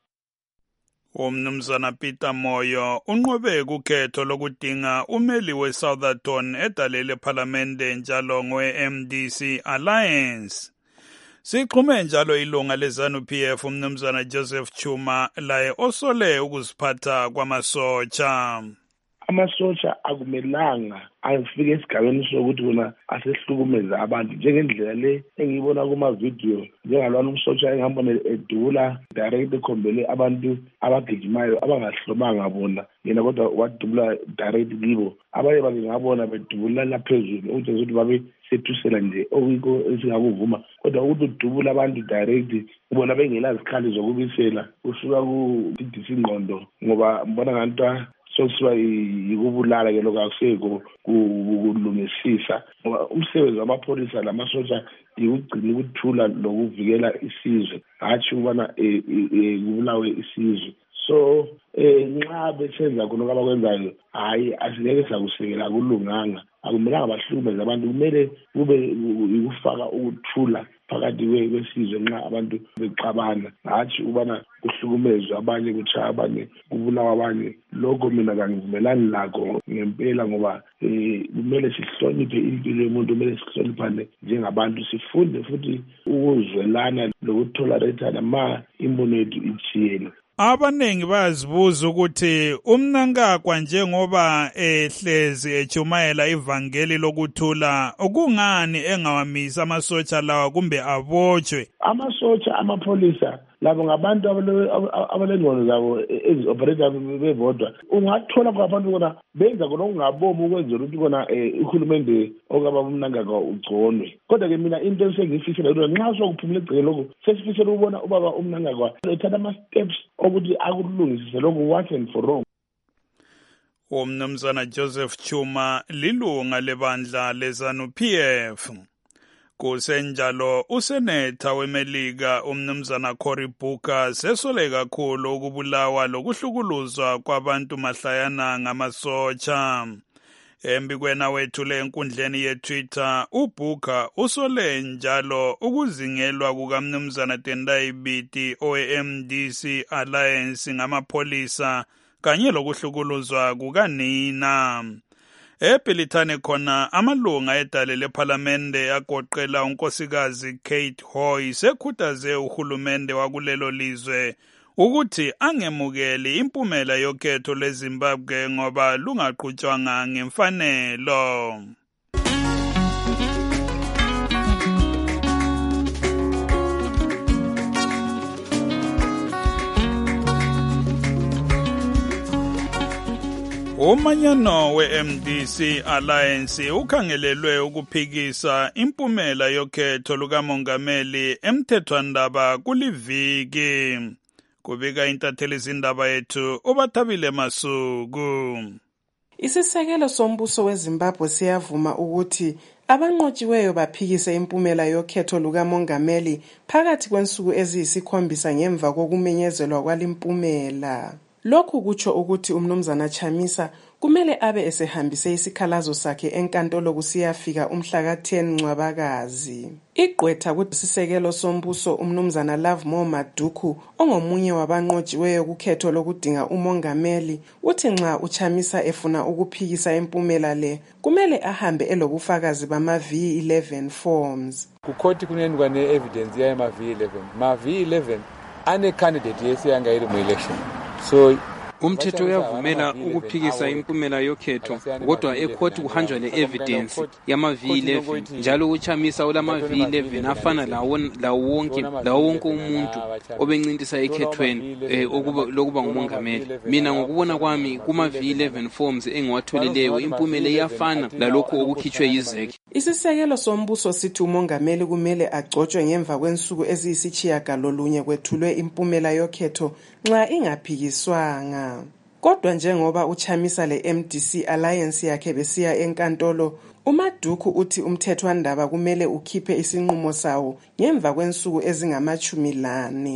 Umnumzana Peter Moyo unqobe kukhetho lokudinga umeli weSoutherton edalele ePhalamende njalo ngwe-MDC Alliance. Sixhume njalo ilunga leZANU-PF umnumzana Joseph Chuma laye osole ukuziphatha kwamasotsha. Amasotsha akumelanga afike esigabeni sokuthi bona asehlukumeza abantu njengendlela le engiyibona kuma-video njengalwana umsotsha engihambona edubula direct ekhombele abantu abagijimayo abangahlomanga bona yena kodwa wadubula direct kibo. Abanye bangabona bedubula phezulu ukutshengisa ukuthi babe sethusela nje okuyikho esingakuvuma, kodwa ukuthi udubula abantu direct ubona bengela zikhali zokubisela usuka ku-DDC ingqondo ngoba mbona ngantwa sokusiba yikubulala ke lokho akuseko kulungisisa ngoba umsebenzi wamapholisa lamasotsha yikugcina ukuthula lokuvikela isizwe hatshi ubana kubulawe isizwe. So nxa besenza khona abakwenzayo hayi asingeke sakusekela kulunganga, akumelanga bahlukumeze abantu, kumele kube yikufaka ukuthula phakathi kwesizwe nxa abantu bexabana hatshi ubana kuhlukumezwe abanye kutshaya abanye kubulawa abanye. Lokho mina kangivumelani lakho ngempela ngoba kumele sihloniphe impilo yomuntu, kumele sihloniphane njengabantu, sifunde futhi ukuzwelana lokutholerethana ma imbono yethu ithiyene. Abanengi bayazibuza ukuthi umnankagwa njengoba ehlezi ejumayela ivangeli lokuthula kungani engawamisi amasotsha lawa kumbe abotshwe. Amasotsha amapholisa labo ngabantu abalengqondo zabo ezi-operator bebodwa. Ungathola kwabantu bona benza khona okungabomi ukwenzela ukuthi kona uhulumende okaba umnankagwa ugconwe. Kodwa-ke mina into esengiyifisela ukuthi nxa sokuphumula egceke lokhu sesifisela ukubona ubaba umnankagwa ethatha ama-steps ukuthi akulungisise lokhu once and for all. Umnumzana Joseph Chuma lilunga lebandla leZANU-PF. Kusenjalo usenetha weMelika umnumzana Cory Booker sesole kakhulu ukubulawa lokuhlukuluzwa kwabantu mahlayana ngamasotsha. Embikweni wethule enkundleni yeTwitter, uBooker usole njalo ukuzingelwa kukamnumzana Tendai Biti owe-MDC Alliance ngamapholisa kanye lokuhlukuluzwa kukanina. eBrithani khona amalunga edalele ePhalamende agoqela unkosikazi Kate Hoy sekhuthaze uhulumende wakulelo lizwe ukuthi angemukeli impumela yokhetho leZimbabwe ngoba lungaqhutshwanga ngemfanelo. Umanyano we-MDC Alliance ukhangelelwe ukuphikisa impumela yokhetho lukamongameli emthethwandaba kuliviki. Kubika intatheli zindaba yethu uBathabile Masuku. Isisekelo sombuso weZimbabwe siyavuma ukuthi abanqotshiweyo baphikise impumela yokhetho lukamongameli phakathi kwensuku eziyisikhombisa ngemva kokumenyezelwa kwalimpumela. Lokhu kutsho ukuthi umnumzana Chamisa kumele abe esehambise isikhalazo sakhe enkantolo kusiyafika umhla ka-10 Ncwabakazi. Igqwetha kusisekelo sombuso umnumzana Lovemore Maduku ongomunye wabanqotshiweyo kukhetho lokudinga umongameli uthi nxa uChamisa efuna ukuphikisa impumela le kumele ahambe elobufakazi bama-V11 forms. Kukhoti kunendwa ne-evidence yama V11. Ma V11 ane candidate yesiyanga iri mu election. So umthetho uyavumela ukuphikisa impumela yokhetho kodwa ekhoti kuhanjwa le-evidence yama-V11 njalo uChamisa olama-V11 afana lawo wonke umuntu obencintisa ekhethweni lokuba ngumongameli. Mina ngokubona kwami kuma-V11 forms engiwatholileyo impumela iyafana lalokho okukhitshwe yiZEC. Isisekelo sombuso sithi umongameli kumele agcotshwe ngemva kwensuku eziyisitshiyagalolunye kwethulwe impumela yokhetho nxa ingaphikiswanga. Kodwa njengoba uChamisa le-MDC Alliance yakhe besiya enkantolo, uMaduku uthi umthethwandaba kumele ukhiphe isinqumo sawo ngemva kwensuku ezingama-14.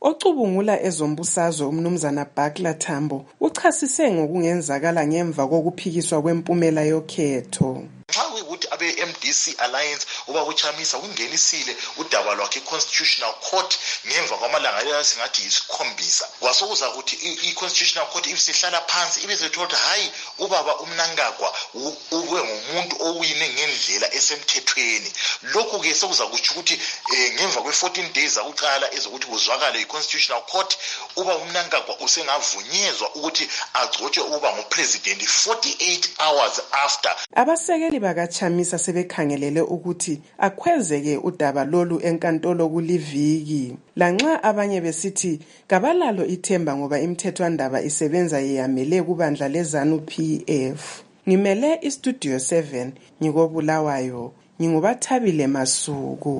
Ocubungula ezombusazwe umnumzana Bakla Tambo uchasise ngokungenzakala ngemva kokuphikiswa kwempumela yokhetho. Xa kuyikuthi abe-MDC Alliance uChamisa ungenisile udaba lwakhe i-Constitutional Court ngemva kwamalanga singathi yisikhombisa, kwasokuza ukuthi i-Constitutional Court ibisihlala phansi ibisethola ukuthi hayi ubaba uMnangagwa ube ngumuntu owine ngendlela esemthethweni. Lokhu-ke sekuza kutsho ukuthi ngemva kwe-14 days zakuqala ezokuthi kuzwakale i-Constitutional Court ubaba uMnangagwa usengavunyezwa ukuthi agcotshwe ukuba ngupresident 48 hours after. Abasekeli bakaChamisa sebekhangelele ukuthi akhwezeke udaba lolu enkantolo kuliviki. Lanxa abanye besithi kabalalo ithemba ngoba imithethwandaba isebenza yeyamele kubandla leZANU PF. Ngimele iStudio 7 ngikobulawayo, ngingubathabile Masuku.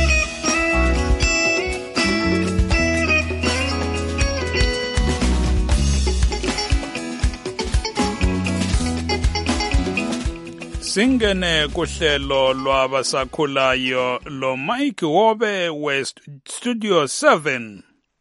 Singene kuhlelo lwabasakhulayo lo Mike Wobe West Studio 7.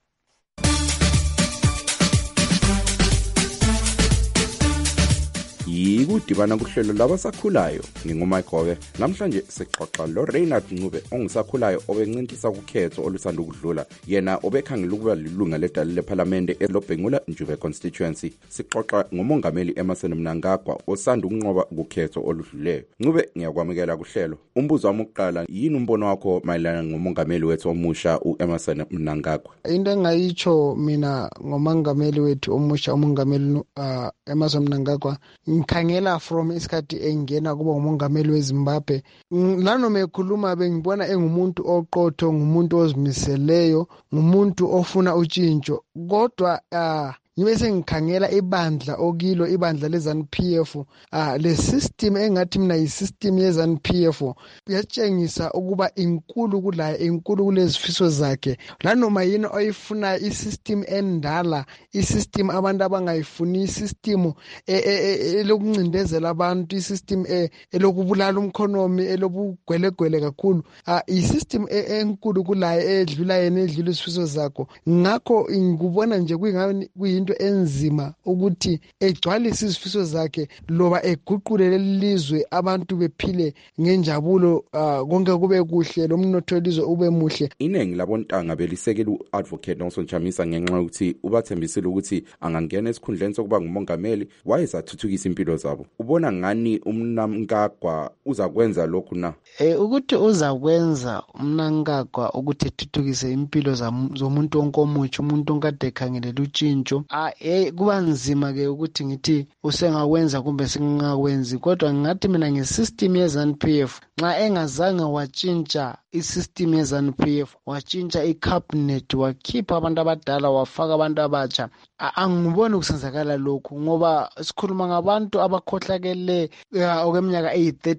Yikudibana kuhlelo labasakhulayo ngingumike Gobe. Namhlanje sixoxa lo Reynard Ncube ongusakhulayo obencintisa ukhetho olusanda ukudlula, yena obekhangela ukuba lilunga ledala leParliament elobhengula Njuve constituency. Sixoxa ngomongameli Emmerson Mnangagwa osanda ukunqoba ukhetho oludluleyo. Ncube, ngiyakwamukela kuhlelo. Umbuzo wami oqala, yini umbono wakho mayelana ngomongameli wethu omusha uEmmerson Mnangagwa? Into engayicho mina ngomongameli wethu omusha umongameli Emmerson Mnangagwa, ngikhangela from isikhathi engena kuba ngumongameli weZimbabwe. Lanoma ekhuluma bengibona engumuntu oqotho, ngumuntu ozimiseleyo, ngumuntu ofuna utshintsho. Kodwa ngibe sengikhangela ibandla okilo, ibandla leZANU PF, le system engathi mina yi-system yeZANU PF yatshengisa ukuba inkulu kulaye, inkulu kulezifiso zakhe. Lanoma yini oyifuna i-system endala, i-system abantu abangayifuni, i-system elokuncindezela abantu, i-system elokubulala umkhonomi, elobugwelegwele kakhulu, i-system enkulu kulaye edlula yena, edlula izifiso zakho. Ngakho ngikubona nje kuyinto enzima ukuthi egcwalise izifiso zakhe loba eguqule lelizwe abantu bephile ngenjabulo, konke kube kuhle, lomnotho welizwe ube muhle. Inengi labontanga belisekela uadvocate Nelson Chamisa ngenxa yokuthi ubathembisile ukuthi angangena esikhundleni sokuba ngumongameli wayezathuthukisa impilo zabo. Ubona ngani uMnangagwa uzakwenza lokhu na? Ukuthi uzakwenza uMnangagwa ukuthi ethuthukise impilo zomuntu wonke omutsha, umuntu onkade ekhangelela utshintsho. Kuba nzima ke ukuthi ngithi usengakwenza kumbe singakwenzi, kodwa ngathi mina ngesystem yeZANU PF nxa engazange watshintsha isystem yeZANU PF, watshintsha icabinet, wakhipha abantu abadala wafaka abantu abatsha, angiboni kusenzakala lokhu ngoba sikhuluma ngabantu abakhohlakele okweminyaka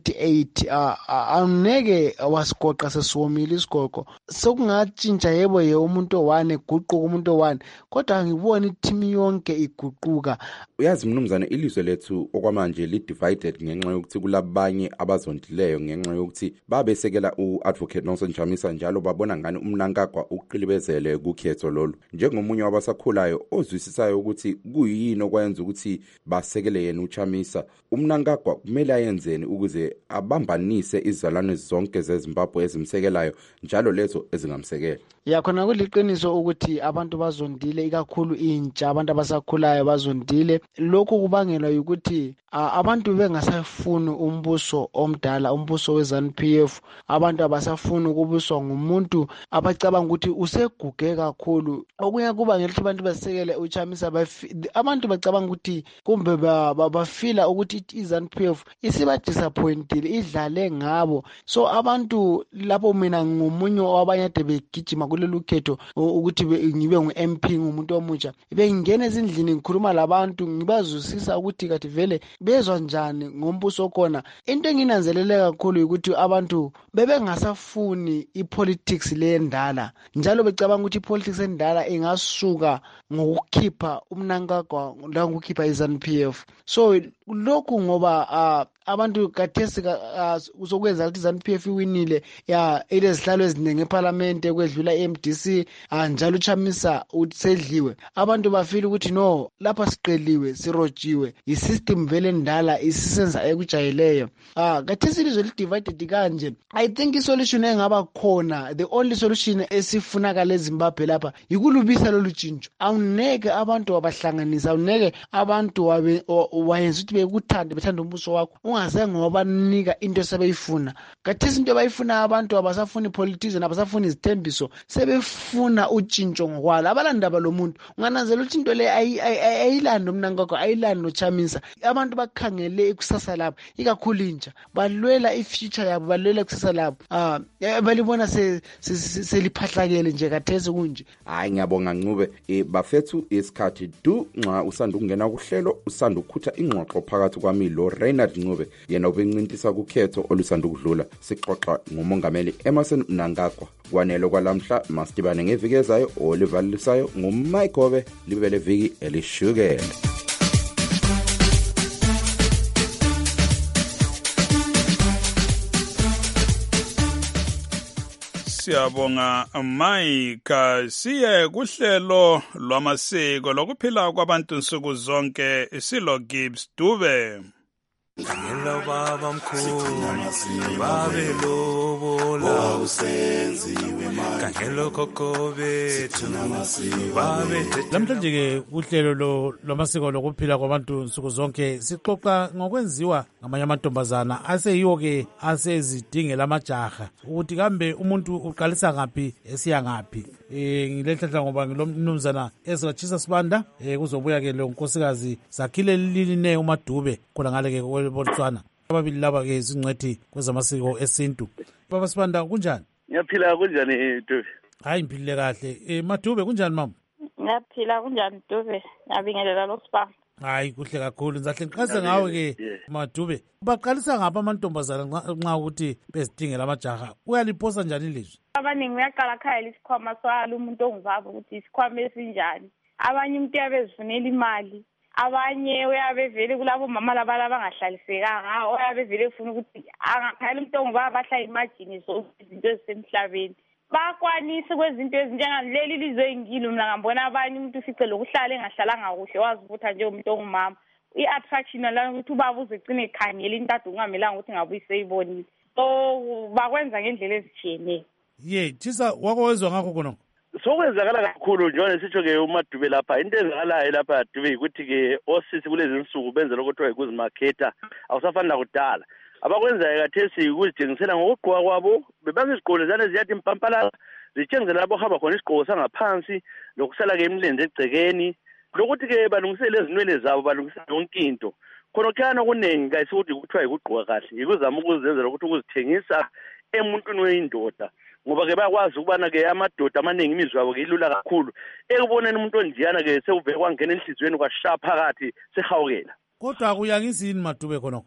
eyi-38. Angeke wasigoqa sesiwomile isigogo. Sokungatshintsha yebo umuntu owane eguquka, umuntu owane, kodwa angiboni ithimi yonke iguquka. Uyazi mnumzane, ilizwe lethu okwamanje li-divided ngenxa yokuthi kulabanye abazondileyo, ngenxa yokuthi babesekela uadvocate Nelson Chamisa njalo babona ngani uMnangagwa uqilibezele kukhetho lolu. Njengomunye wabasakhulayo ozwisisayo ukuthi kuyini okwenza ukuthi basekele yena uChamisa, uMnangagwa kumele ayenzeni ukuze abambanise izalwane zonke zeZimbabwe ezimsekelayo njalo lezo ezingamsekela? Khona kuliqiniso ukuthi abantu bazondile, ikakhulu intsha, abantu abasakhulayo bazondile. Lokhu kubangelwa ukuthi abantu bengasafuni umbuso omdala, umbuso weZANU PF. Abantu abasafuni ukubuswa ngumuntu abacabanga ukuthi useguge kakhulu. Okunye kubangela ukuthi abantu basekele uChamisa, abantu bacabanga ukuthi kumbe bafila ukuthi iZANU PF isiba disappointed, idlale ngabo. So abantu lapho mina ngomunye wabanye ade begijima kulelu khetho ukuthi ngibe ngu-MP, ngumuntu omutsha, bengingena ezindlini ngikhuluma labantu ngibazwisisa ukuthi kathi vele bezwa njani ngombuso khona. Into enginanzelele kakhulu ukuthi abantu bebengasafuni ipolitics le endala, njalo becabanga ukuthi ipolitics endala ingasuka ngokukhipha uMnangagwa ngokukhipha iZANU PF. So lokhu ngoba abantu kathesi usokwenza ukuthi ZANU-PF iwinile ilezihlalo eziningi eParliament kwedlula iMDC njalo uChamisa usedliwe. Abantu bafila ukuthi no, lapha siqeliwe sirojiwe isystem vele ndala isisenza ekujayeleyo. Kathesi ilizwe lidivided kanje. I think isolution engaba khona, the only solution esifunakala eZimbabwe lapha yikulubisa lolu tshintsho. Awuneke abantu wabahlanganisa, awuneke abantu wayenza ukuthi bethanda umbuso wakho ungazange wabanika into sebeyifuna. Kathesi into bayifuna abantu abasafuni politician, abasafuni izithembiso, sebefuna utshintsho ngokwalo. Abalandaba lo muntu ungananzela ukuthi into le ayilando Mnangagwa, ayilando Chamisa. Abantu bakhangele ikusasa labo, ikakhulu intsha, balwela ifuture yabo, balwela ikusasa labo. Balibona seliphahlakele nje kathesi kunje. Hayi ngiyabonga Ncube. Bafethu isikhathi du nxa usanda ukungena kuhlelo usanda ukukhutha ingxoxo phakathi kwami lo Reinhard Ncube yena ubencintisa kukhetho olusanda ukudlula. Sixoxa ngomongameli Emmerson Mnangagwa. Kwanelo kwalamhla masitibane ngeviki ezayo olivalisayo nguMike Gobe libele viki elishukela. Siyabonga Mike. Siye kuhlelo lwamasiko lokuphila kwabantu nsuku zonke silo Gibbs Dube. Ngelo baba mkhulu babelobola usenziwe manje ngelo khokho bethu babethe. Namhlanje ke uhlelo lwamasiko lokuphila kwabantu nsuku zonke sixoxa ngokwenziwa ngamanye amantombazana aseyiwo ke asezidingela amajaha ukuthi kambe umuntu uqalisa ngaphi esiya ngaphi. Ngilehlahla ngoba ngilomnumzana esikatshisa Sibanda kuzobuya ke lo nkosikazi Zakhile Liline uMadube khona ngale ke Botswana. Ababili laba ke izingcwethi kwezamasiko esintu. Baba Sibanda kunjani? Ngiyaphila kunjani Dube? Hayi ngiphile kahle. Madube kunjani mama? Ngiyaphila kunjani Dube? Ngiyabingelela lo Sibanda. Hayi kuhle kakhulu ngizahle ngiqhaze ngawe ke Madube. Baqalisa ngapha amantombazana nxa ukuthi bezidingela amajaha. Uyaliphosa njani ilizwi? Abaningi uyaqala khaya lesikhwama swala umuntu ongubaba ukuthi isikhwama esinjani. Abanye umuntu uyabezifunela imali. Abanye uyabevele kulabo mama labala abangahlalisekanga, uyabevele ufuna ukuthi angakhaya umuntu ongubaba ahlala imagine so izinto ezisemhlabeni. Bakwanisa kwezinto ezinjengaleli lizwe ingilo mina ngambona abanye umuntu ufice lokuhlala engahlalanga kuhle wazivutha nje umuntu ongumama. I-attraction la ukuthi ubaba uzegcina ekhangela intadu ungamelanga ukuthi ngabuyise ibonile. So bakwenza ngendlela ezitshiyeneyo. Thisa wakwezwa ngakho khona. Sokwenzakala kakhulu njengoba sitsho ke uMadube lapha into ezakalayo lapha Dube ukuthi ke osisi kulezi insuku benza lokho ukuzimarketa awusafani nakudala. Abakwenzayo kathesi ukuzithengisela ngokugqoka kwabo bebangizigqoko zane ziyathi impampala zitshengise labo hamba khona isigqoko sangaphansi lokusala ke emlenze egcekeni lokuthi ke balungisele ezinwele zabo balungisele yonke into khona khana kunengi kayisukuthi kuthiwa ikugqoka kahle ikuzama ukuzenzela ukuthi ukuzithengisa emuntwini weyindoda ngoba ke bayakwazi ukubana ke amadoda amaningi imizwa yabo ke ilula kakhulu ekuboneni umuntu onjiyana ke sekuvele kwangena enhlizweni kwashaya phakathi sehawukela. Kodwa akuyangizini Madube khonokho.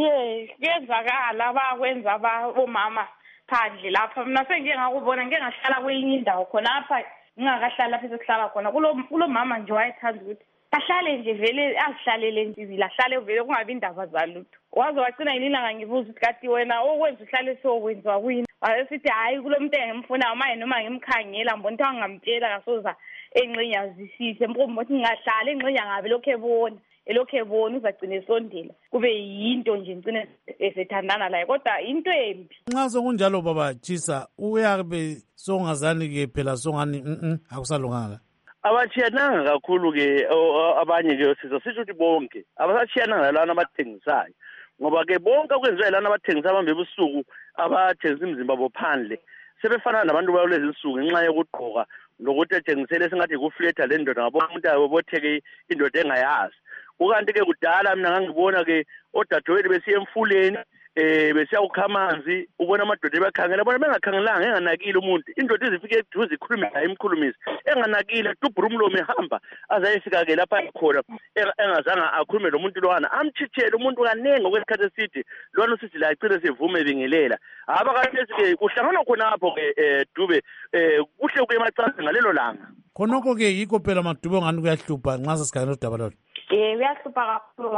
Kuyenzakala bakwenza omama phandle lapha mina sengike ngakubona ngeke ngahlala kwenye indawo khona apha ngingakahlala lapha sokuhlala khona kulo mama nje wayethanda ukuthi ahlale nje vele azihlalele nje ahlale vele kungabi indaba zalutho waze wagcina ilanga ngibuza ukuthi kati wena okwenza uhlale sokwenziwa kuyini ayesithi hayi kulo muntu engimfuna manje noma ngimkhangela mbona ukuthi angamtshela kasoza enqinyazisise mphombo ukuthi ngingahlala enqinya ngabe lokho ebona elokho ebona uzagcina esondela kube yinto nje ngcine esethandana laye kodwa into embi. Nxa sokunjalo baba Thisa uyabe songazani ke phela songani akusalunganga. Abachiyananga kakhulu ke abanye ke sisho ukuthi bonke abasachiyananga lana abathengisayo ngoba ke bonke okwenziwa lana abathengisa abambe ebusuku abathengisa imizimba bophandle sebefana nabantu balezi insuku ngenxa yokugqoka lokuthi ethengisele singathi kufletha le ndoda ngabo umuntu ayobotheke indoda engayazi. Ukanti ke kudala mina ngangibona ke odadewethu besiya emfuleni besiya ukhamanzi ubona amadoda bekhangela bona bengakhangelanga enganakile umuntu indoda izifike eduze ikhulume naye imkhulumisi enganakile dubhura umlomo ehamba azayifika ke lapha khona engazanga akhulume lo muntu lwana amchithele umuntu kanengi okwesikhathi eside lwana usithi la icile sivume ebingelela abakathi ke uhlangana khona apho ke Dube kuhle kuye emacansi ngalelo langa khonoko ke yikho phela Madube ngani kuyahlupha nxa sesikhangela udaba lolo. Uyahlupha kakhulu ngoba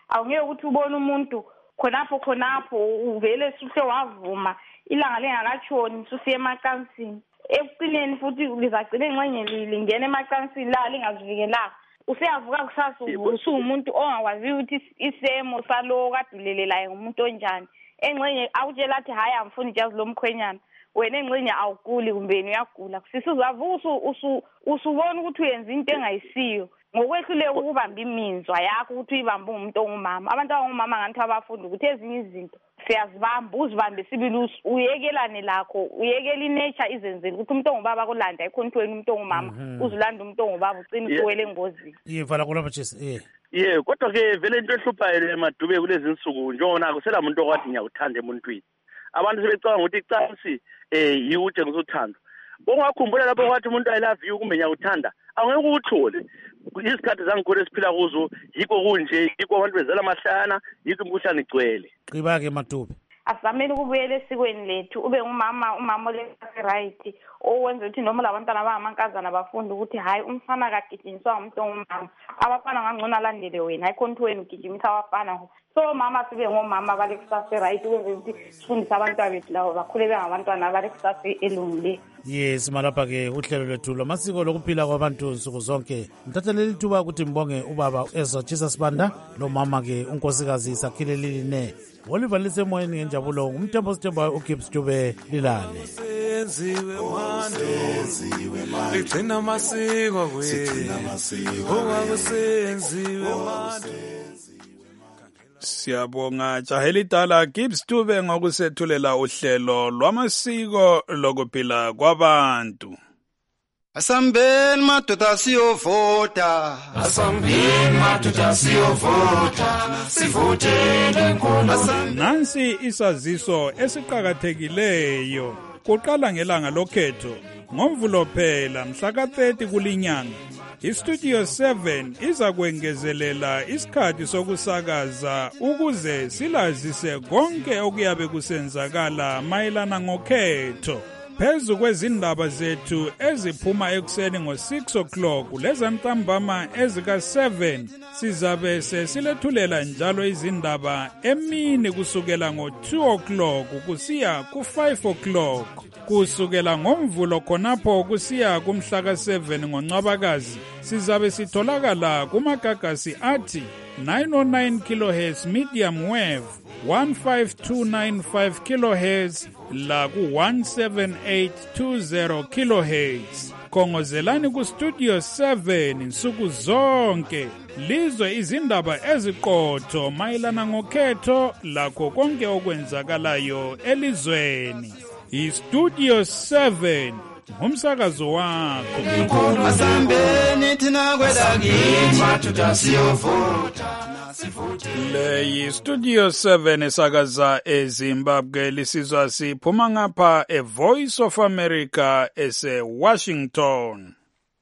awungeke ukuthi ubone umuntu khonapho uvele suhle wavuma ilanga lengakatshoni susiye emacansini ekucineni futhi lizagcina engxenye lingena emacansini la lingazivikelanga useyavuka kusasa usumuntu ongakwazi ukuthi isemo salo kadulelelayo ngumuntu onjani engxenye awutshela athi hayi amfuni ijazi lomkhwenyana wena engxenye awuguli kumbe uyagula sisuzavuka usubona ukuthi uyenza into engayisiyo ngokwehluleka ukubamba iminzwa yakho ukuthi uyibambe umuntu ongumama abantu abangumama ngathi abafunda ukuthi ezinye izinto siyazibamba uzibambe sibili uyekelane lakho uyekela inature izenzele ukuthi umuntu ongubaba kulanda ekhontweni umuntu ongumama uzulanda umuntu ongubaba ugcina usuwele engozini yivala kulapha chesi kodwa ke vele into ehluphayo emadube kulezi insuku njengona kusela umuntu okwathi ngiyawuthanda emuntwini abantu sebecabanga ukuthi icansi yiwutshengisa uthando ongakhumbula lapho kwathi umuntu I love you kumbe ngiyawuthanda awungeke uthole isikhathi zangikhona esiphila kuzo yikho kunje yikho abantu bezela amahlana yikho imkhuhlane igcwele qiba-ke Madube asamele ukubuyela esikweni lethu ube umama right owenza ukuthi noma labantwana abangamankazana bafunda ukuthi hayi umfana kagijinyiswa ngumuntu ongumama abafana ngangcono alandele wena ayikhonto wena ugijimisa abafana so mama sibe ngomama balekusasa right ukwenza ukuthi sifundise abantwana bethu labo bakhule bengabantwana abalekusasa elungileyo. Yes malapha-ke uhlelo lwethu lwamasiko lokuphila kwabantu nsuku zonke ngithatheleli ithuba ukuthi mbonge ubaba Ezra Jesus Banda nomama-ke unkosikazi Sakhile Liline Oliver lisemoyeni ngenjabulo ngumthembo sithembayo uGibbs Dube lilale ligcina amasiko okwakusenziwe manje. Siyabonga jaheli dala Gibbs Dube ngokusethulela uhlelo lwamasiko lokuphila kwabantu. Asambeni madoda siyovota, asambeni madoda siyovota, sivotele nkulunkulu. Nansi isaziso esiqhakathekileyo kuqala ngelanga lokhetho ngoMvulo phela mhla ka-30 kulinyanga. iStudio 7 iza kwengezelela isikhathi sokusakaza ukuze silazise konke okuyabe kusenzakala mayelana ngokhetho. Phezu kwezindaba zethu eziphuma ekuseni ngo-6 o'clock lezantambama ezika-7 sizabe sesilethulela njalo izindaba emini kusukela ngo-2 o'clock kusiya ku-5 o'clock. Kusukela ngoMvulo khonapho kusiya kumhla ka-7 ngoNcwabakazi sizabe sitholakala kumagagasi athi 909 kHz medium wave 15295 kHz la ku-17820 kHz. Khongozelani kuStudio 7 nsuku zonke lizwe izindaba eziqotho mayelana ngokhetho lakho konke okwenzakalayo elizweni. iStudio 7 ngumsakazo wakho. asambeni thina kwelakithi madoda siyovota. Le yiStudio 7 esakaza eZimbabwe lisizwa siphuma ngapha eVoice of America ese-Washington.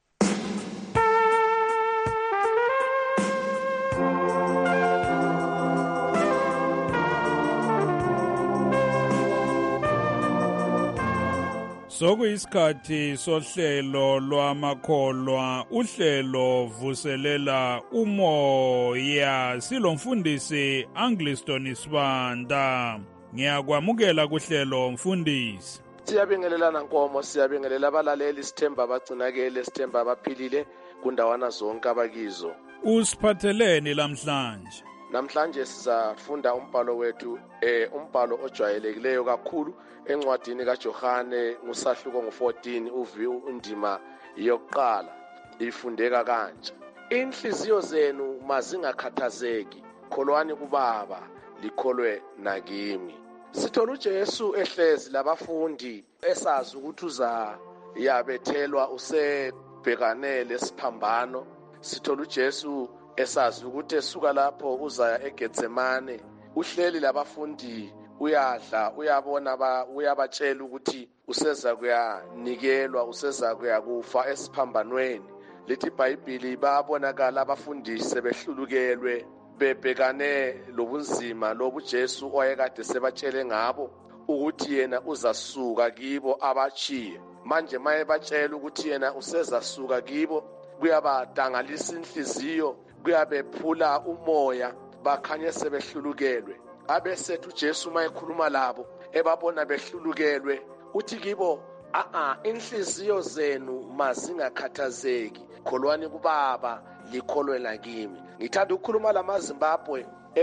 Sokuyisikhathi sohlelo lwamakholwa uhlelo vuselela umoya silomfundisi Angliston Sibanda. Ngiyakwamukela kuhlelo mfundisi. Siyabingelelana Nkomo, siyabingelela abalaleli sithemba abagcinakele sithemba abaphilile kundawana zonke abakizo. Usiphatheleni lamhlanje? Namhlanje sizafunda umbhalo wethu umbhalo ojwayelekileyo kakhulu encwadini kaJohane ngusahluko ngo-14 undima yokuqala ifundeka kanje. Inhliziyo zenu mazingakhathazeki, kholwani kuBaba likholwe nakimi. Sithola uJesu ehlezi labafundi esazi ukuthi uzayabethelwa usebhekane lesiphambano. Sithola uJesu esazi ukuthi esuka lapho uzaya eGetsemane uhleli labafundi uyadla uyabona uyabatshela ukuthi useza kuyanikelwa useza kuyakufa esiphambanweni. Lithi iBhayibheli babonakala abafundi sebehlulukelwe bebhekane lobunzima lobu Jesu oyekade sebatshele ngabo ukuthi yena uzasuka kibo abachiye. Manje maye batshela ukuthi yena usezasuka kibo kuyabadangalisa inhliziyo kuyabephula umoya bakhanye sebehlulukelwe. Abesethu uJesu mayekhuluma labo ebabona behlulukelwe uthi kibo inhliziyo zenu mazingakhathazeki, kholwani kuBaba likholwela kimi. Ngithanda ukukhuluma lamaZimbabwe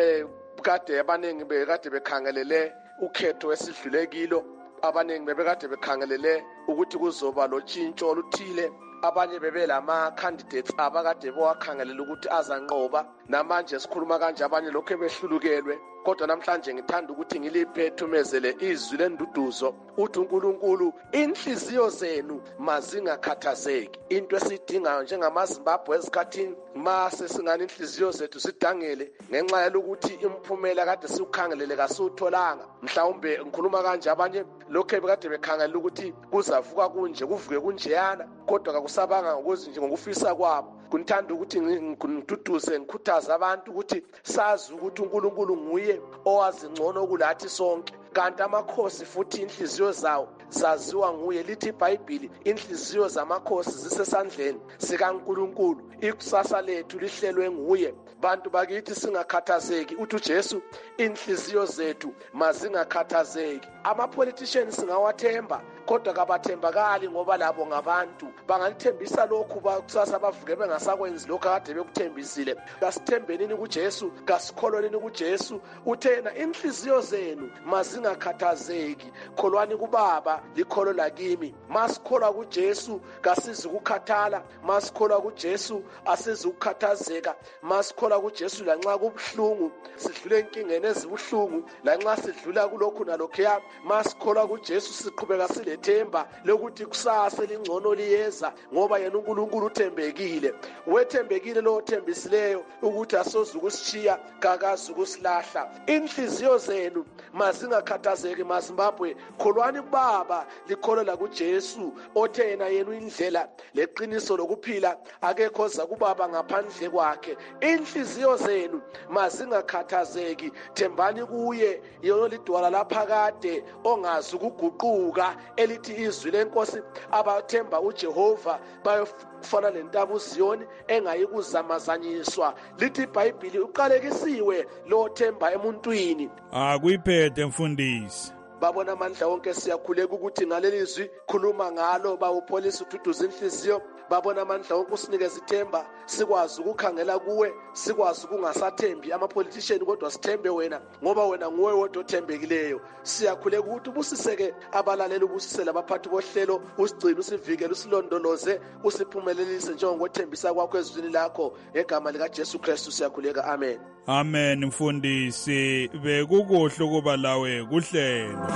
kade abaningi bekade bekhangelele ukhetho esidlule kilo, abaningi bebekade bekhangelele ukuthi kuzoba lotshintsho oluthile, abanye bebelama candidates abakade bewakhangelela ukuthi azanqoba, namanje sikhuluma kanje abanye lokho behlulukelwe. Kodwa namhlanje ngithanda ukuthi ngiliphethumezele izwi lenduduzo uthi uNkulunkulu inhliziyo zenu mazingakhathazeki. Into esiyidingayo njengamaZimbabwe esikhathini mase singani inhliziyo zethu sidangele ngenxa yokuthi imphumela kade siwukhangelele kasutholanga. Mhlawumbe ngikhuluma kanje abanye lokho bekade bekhangelela ukuthi kuzavuka kunje kuvuke kunjeyana, kodwa akusabanga ngokuthi nje ngokufisa kwabo. Kunthanda ukuthi ngiduduze ngikhuthaza abantu ukuthi sazi ukuthi uNkulunkulu nguye owazi ngcono kulathi sonke, kanti amakhosi futhi inhliziyo zawo zaziwa nguye. Lithi iBhayibheli inhliziyo zamakhosi zisesandleni sikaNkulunkulu, ikusasa lethu lihlelwe nguye. Bantu bakithi singakhathazeki, uthi uJesu inhliziyo zethu mazingakhathazeki. Ama-politicians singawathemba kodwa kabathembakali ngoba labo ngabantu, bangalithembisa lokhu kusasa bavuke bengasakwenzi lokhu akade bekuthembisile. Kasithembenini kuJesu, kasikholweni kuJesu. Uthena inhliziyo zenu mazingakhathazeki, kholwani kuBaba likholwa kimi. Masikholwa kuJesu kasizi ukukhathala, masikholwa kuJesu asizi ukukhathazeka, masikholwa kuJesu lanxa kubuhlungu sidlule enkingeni ezibuhlungu, lanxa sidlula kulokhu nalokhuya, masikholwa kuJesu siqhubeka silethemba lokuthi kusasa elingcono liyeza ngoba yena uNkulunkulu uthembekile. Wethembekile lo othembisileyo ukuthi asoze ukusishiya kakazi ukusilahla. Inhliziyo zenu mazingakhathazeki maZimbabwe, kholwani kuBaba likholwa kuJesu othena yena indlela leqiniso lokuphila, akekho oza kuBaba ngaphandle kwakhe. Inhliziyo zenu mazingakhathazeki, thembani kuye yona lidwala laphakade ongazi ukuguquka, elithi izwi lenkosi abathemba uJehova bayofana lentaba uZiyoni engayikuzamazanyiswa. Lithi iBhayibheli uqalekisiwe lo othemba emuntwini. Akuyiphethe mfundisi. Babona amandla wonke siyakhuleka ukuthi ngaleli zwi khuluma ngalo bawupholisa ududuza inhliziyo. Babona amandla wonke usinikeza ithemba, sikwazi ukukhangela kuwe, sikwazi ukungasathembi ama-politician kodwa sithembe wena ngoba wena nguwe wodwa othembekileyo. Siyakhuleka ukuthi ubusiseke abalaleli, ubusisele abaphathi bohlelo, usigcine, usivikele, usilondoloze, usiphumelelise njengokuthembisa kwakho ezwini lakho ngegama likaJesu Kristu siyakhuleka. Amen. Amen mfundisi, bekukuhle ukuba lawe kuhlelo.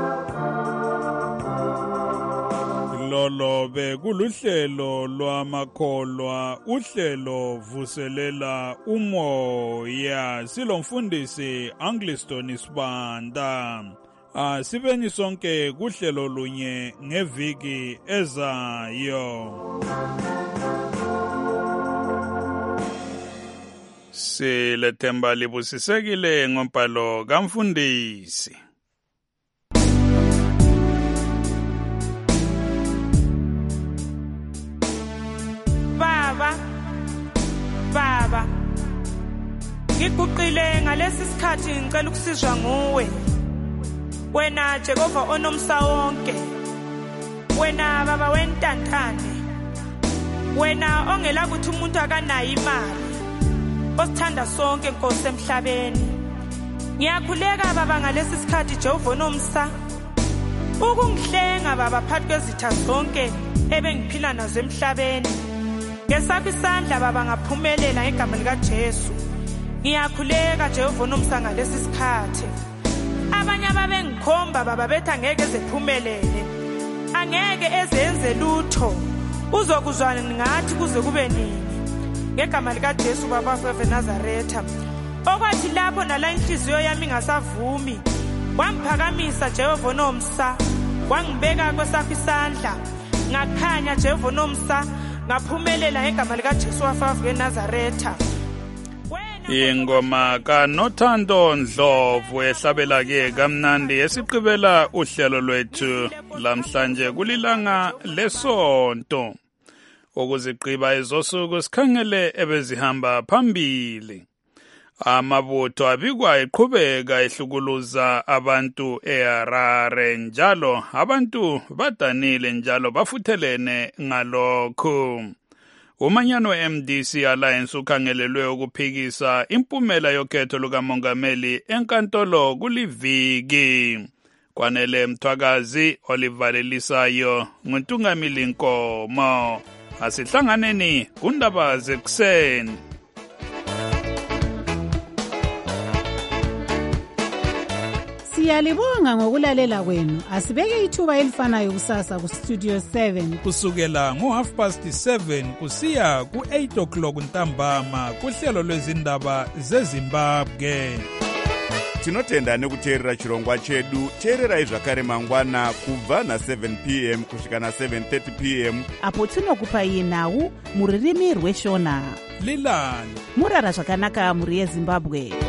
Lolo bekuluhlelo lwamakholwa, uhlelo vuselela umoya. Silomfundisi Angliston Sibanda. Sibeni sonke kuhlelo lunye ngeviki ezayo. Silethemba libusisekile ngompalo kamfundisi. Baba, ngiguqile ngalesi sikhathi ngicela ukusizwa nguwe. Wena Jehova onomsa wonke, wena Baba wentantane, wena ongela ukuthi umuntu akanayo imali, osithanda sonke Nkosi emhlabeni. Ngiyakhuleka Baba ngalesi sikhathi Jehova onomsa, ukungihlenga Baba phakathi kwezitha zonke ebengiphila nazo emhlabeni. Ngesakho isandla Baba ngaphumelela ngegama likaJesu. Ngiyakhuleka Jehova nomsa ngalesi sikhathi. Abanye ababengikhomba Baba bethi angeke ezephumelele, angeke ezenze lutho, uzokuzwana ngathi kuze kube nini. Ngegama likaJesu Baba weNazaretha, okwathi lapho nala inhliziyo yami ngasavumi, wangiphakamisa Jehova nomsa, wangibeka kwesakho isandla, ngakhanya Jehova nomsa, ngaphumelela ngegama likaJesu weNazaretha. Ingoma kaNothando Ndlovu ehlabela ke kamnandi esiqibela uhlelo lwethu lamhlanje kulilanga lesonto. Ukuziqiba izosuku sikhangele ebezihamba phambili. Amabutho abikwa eqhubeka ehlukuluza abantu eHarare njalo abantu badanile njalo bafuthelene ngalokho. Umanyano MDC Alliance ukhangelelwe ukuphikisa impumela yokhetho lukamongameli enkantolo kuliviki. Kwanele Mthwakazi olivalelisayo nguNtungamili Nkomo. Asihlanganeni kundaba zekuseni. Siyalibonga ngokulalela kwenu. Asibeke ithuba elifanayo kusasa ku Studio 7 kusukela ngo7:30 kusiya ku8:00 ntambama kuhlelo lwezindaba zeZimbabwe. Tinotenda nekuteerera chirongwa chedu. Teererai zvakare mangwana kubva na7 p.m. kusvika na7:30 p.m. apo tinokupai nhau muririmi rweshona. Lilani murara zvakanaka muri yeZimbabwe.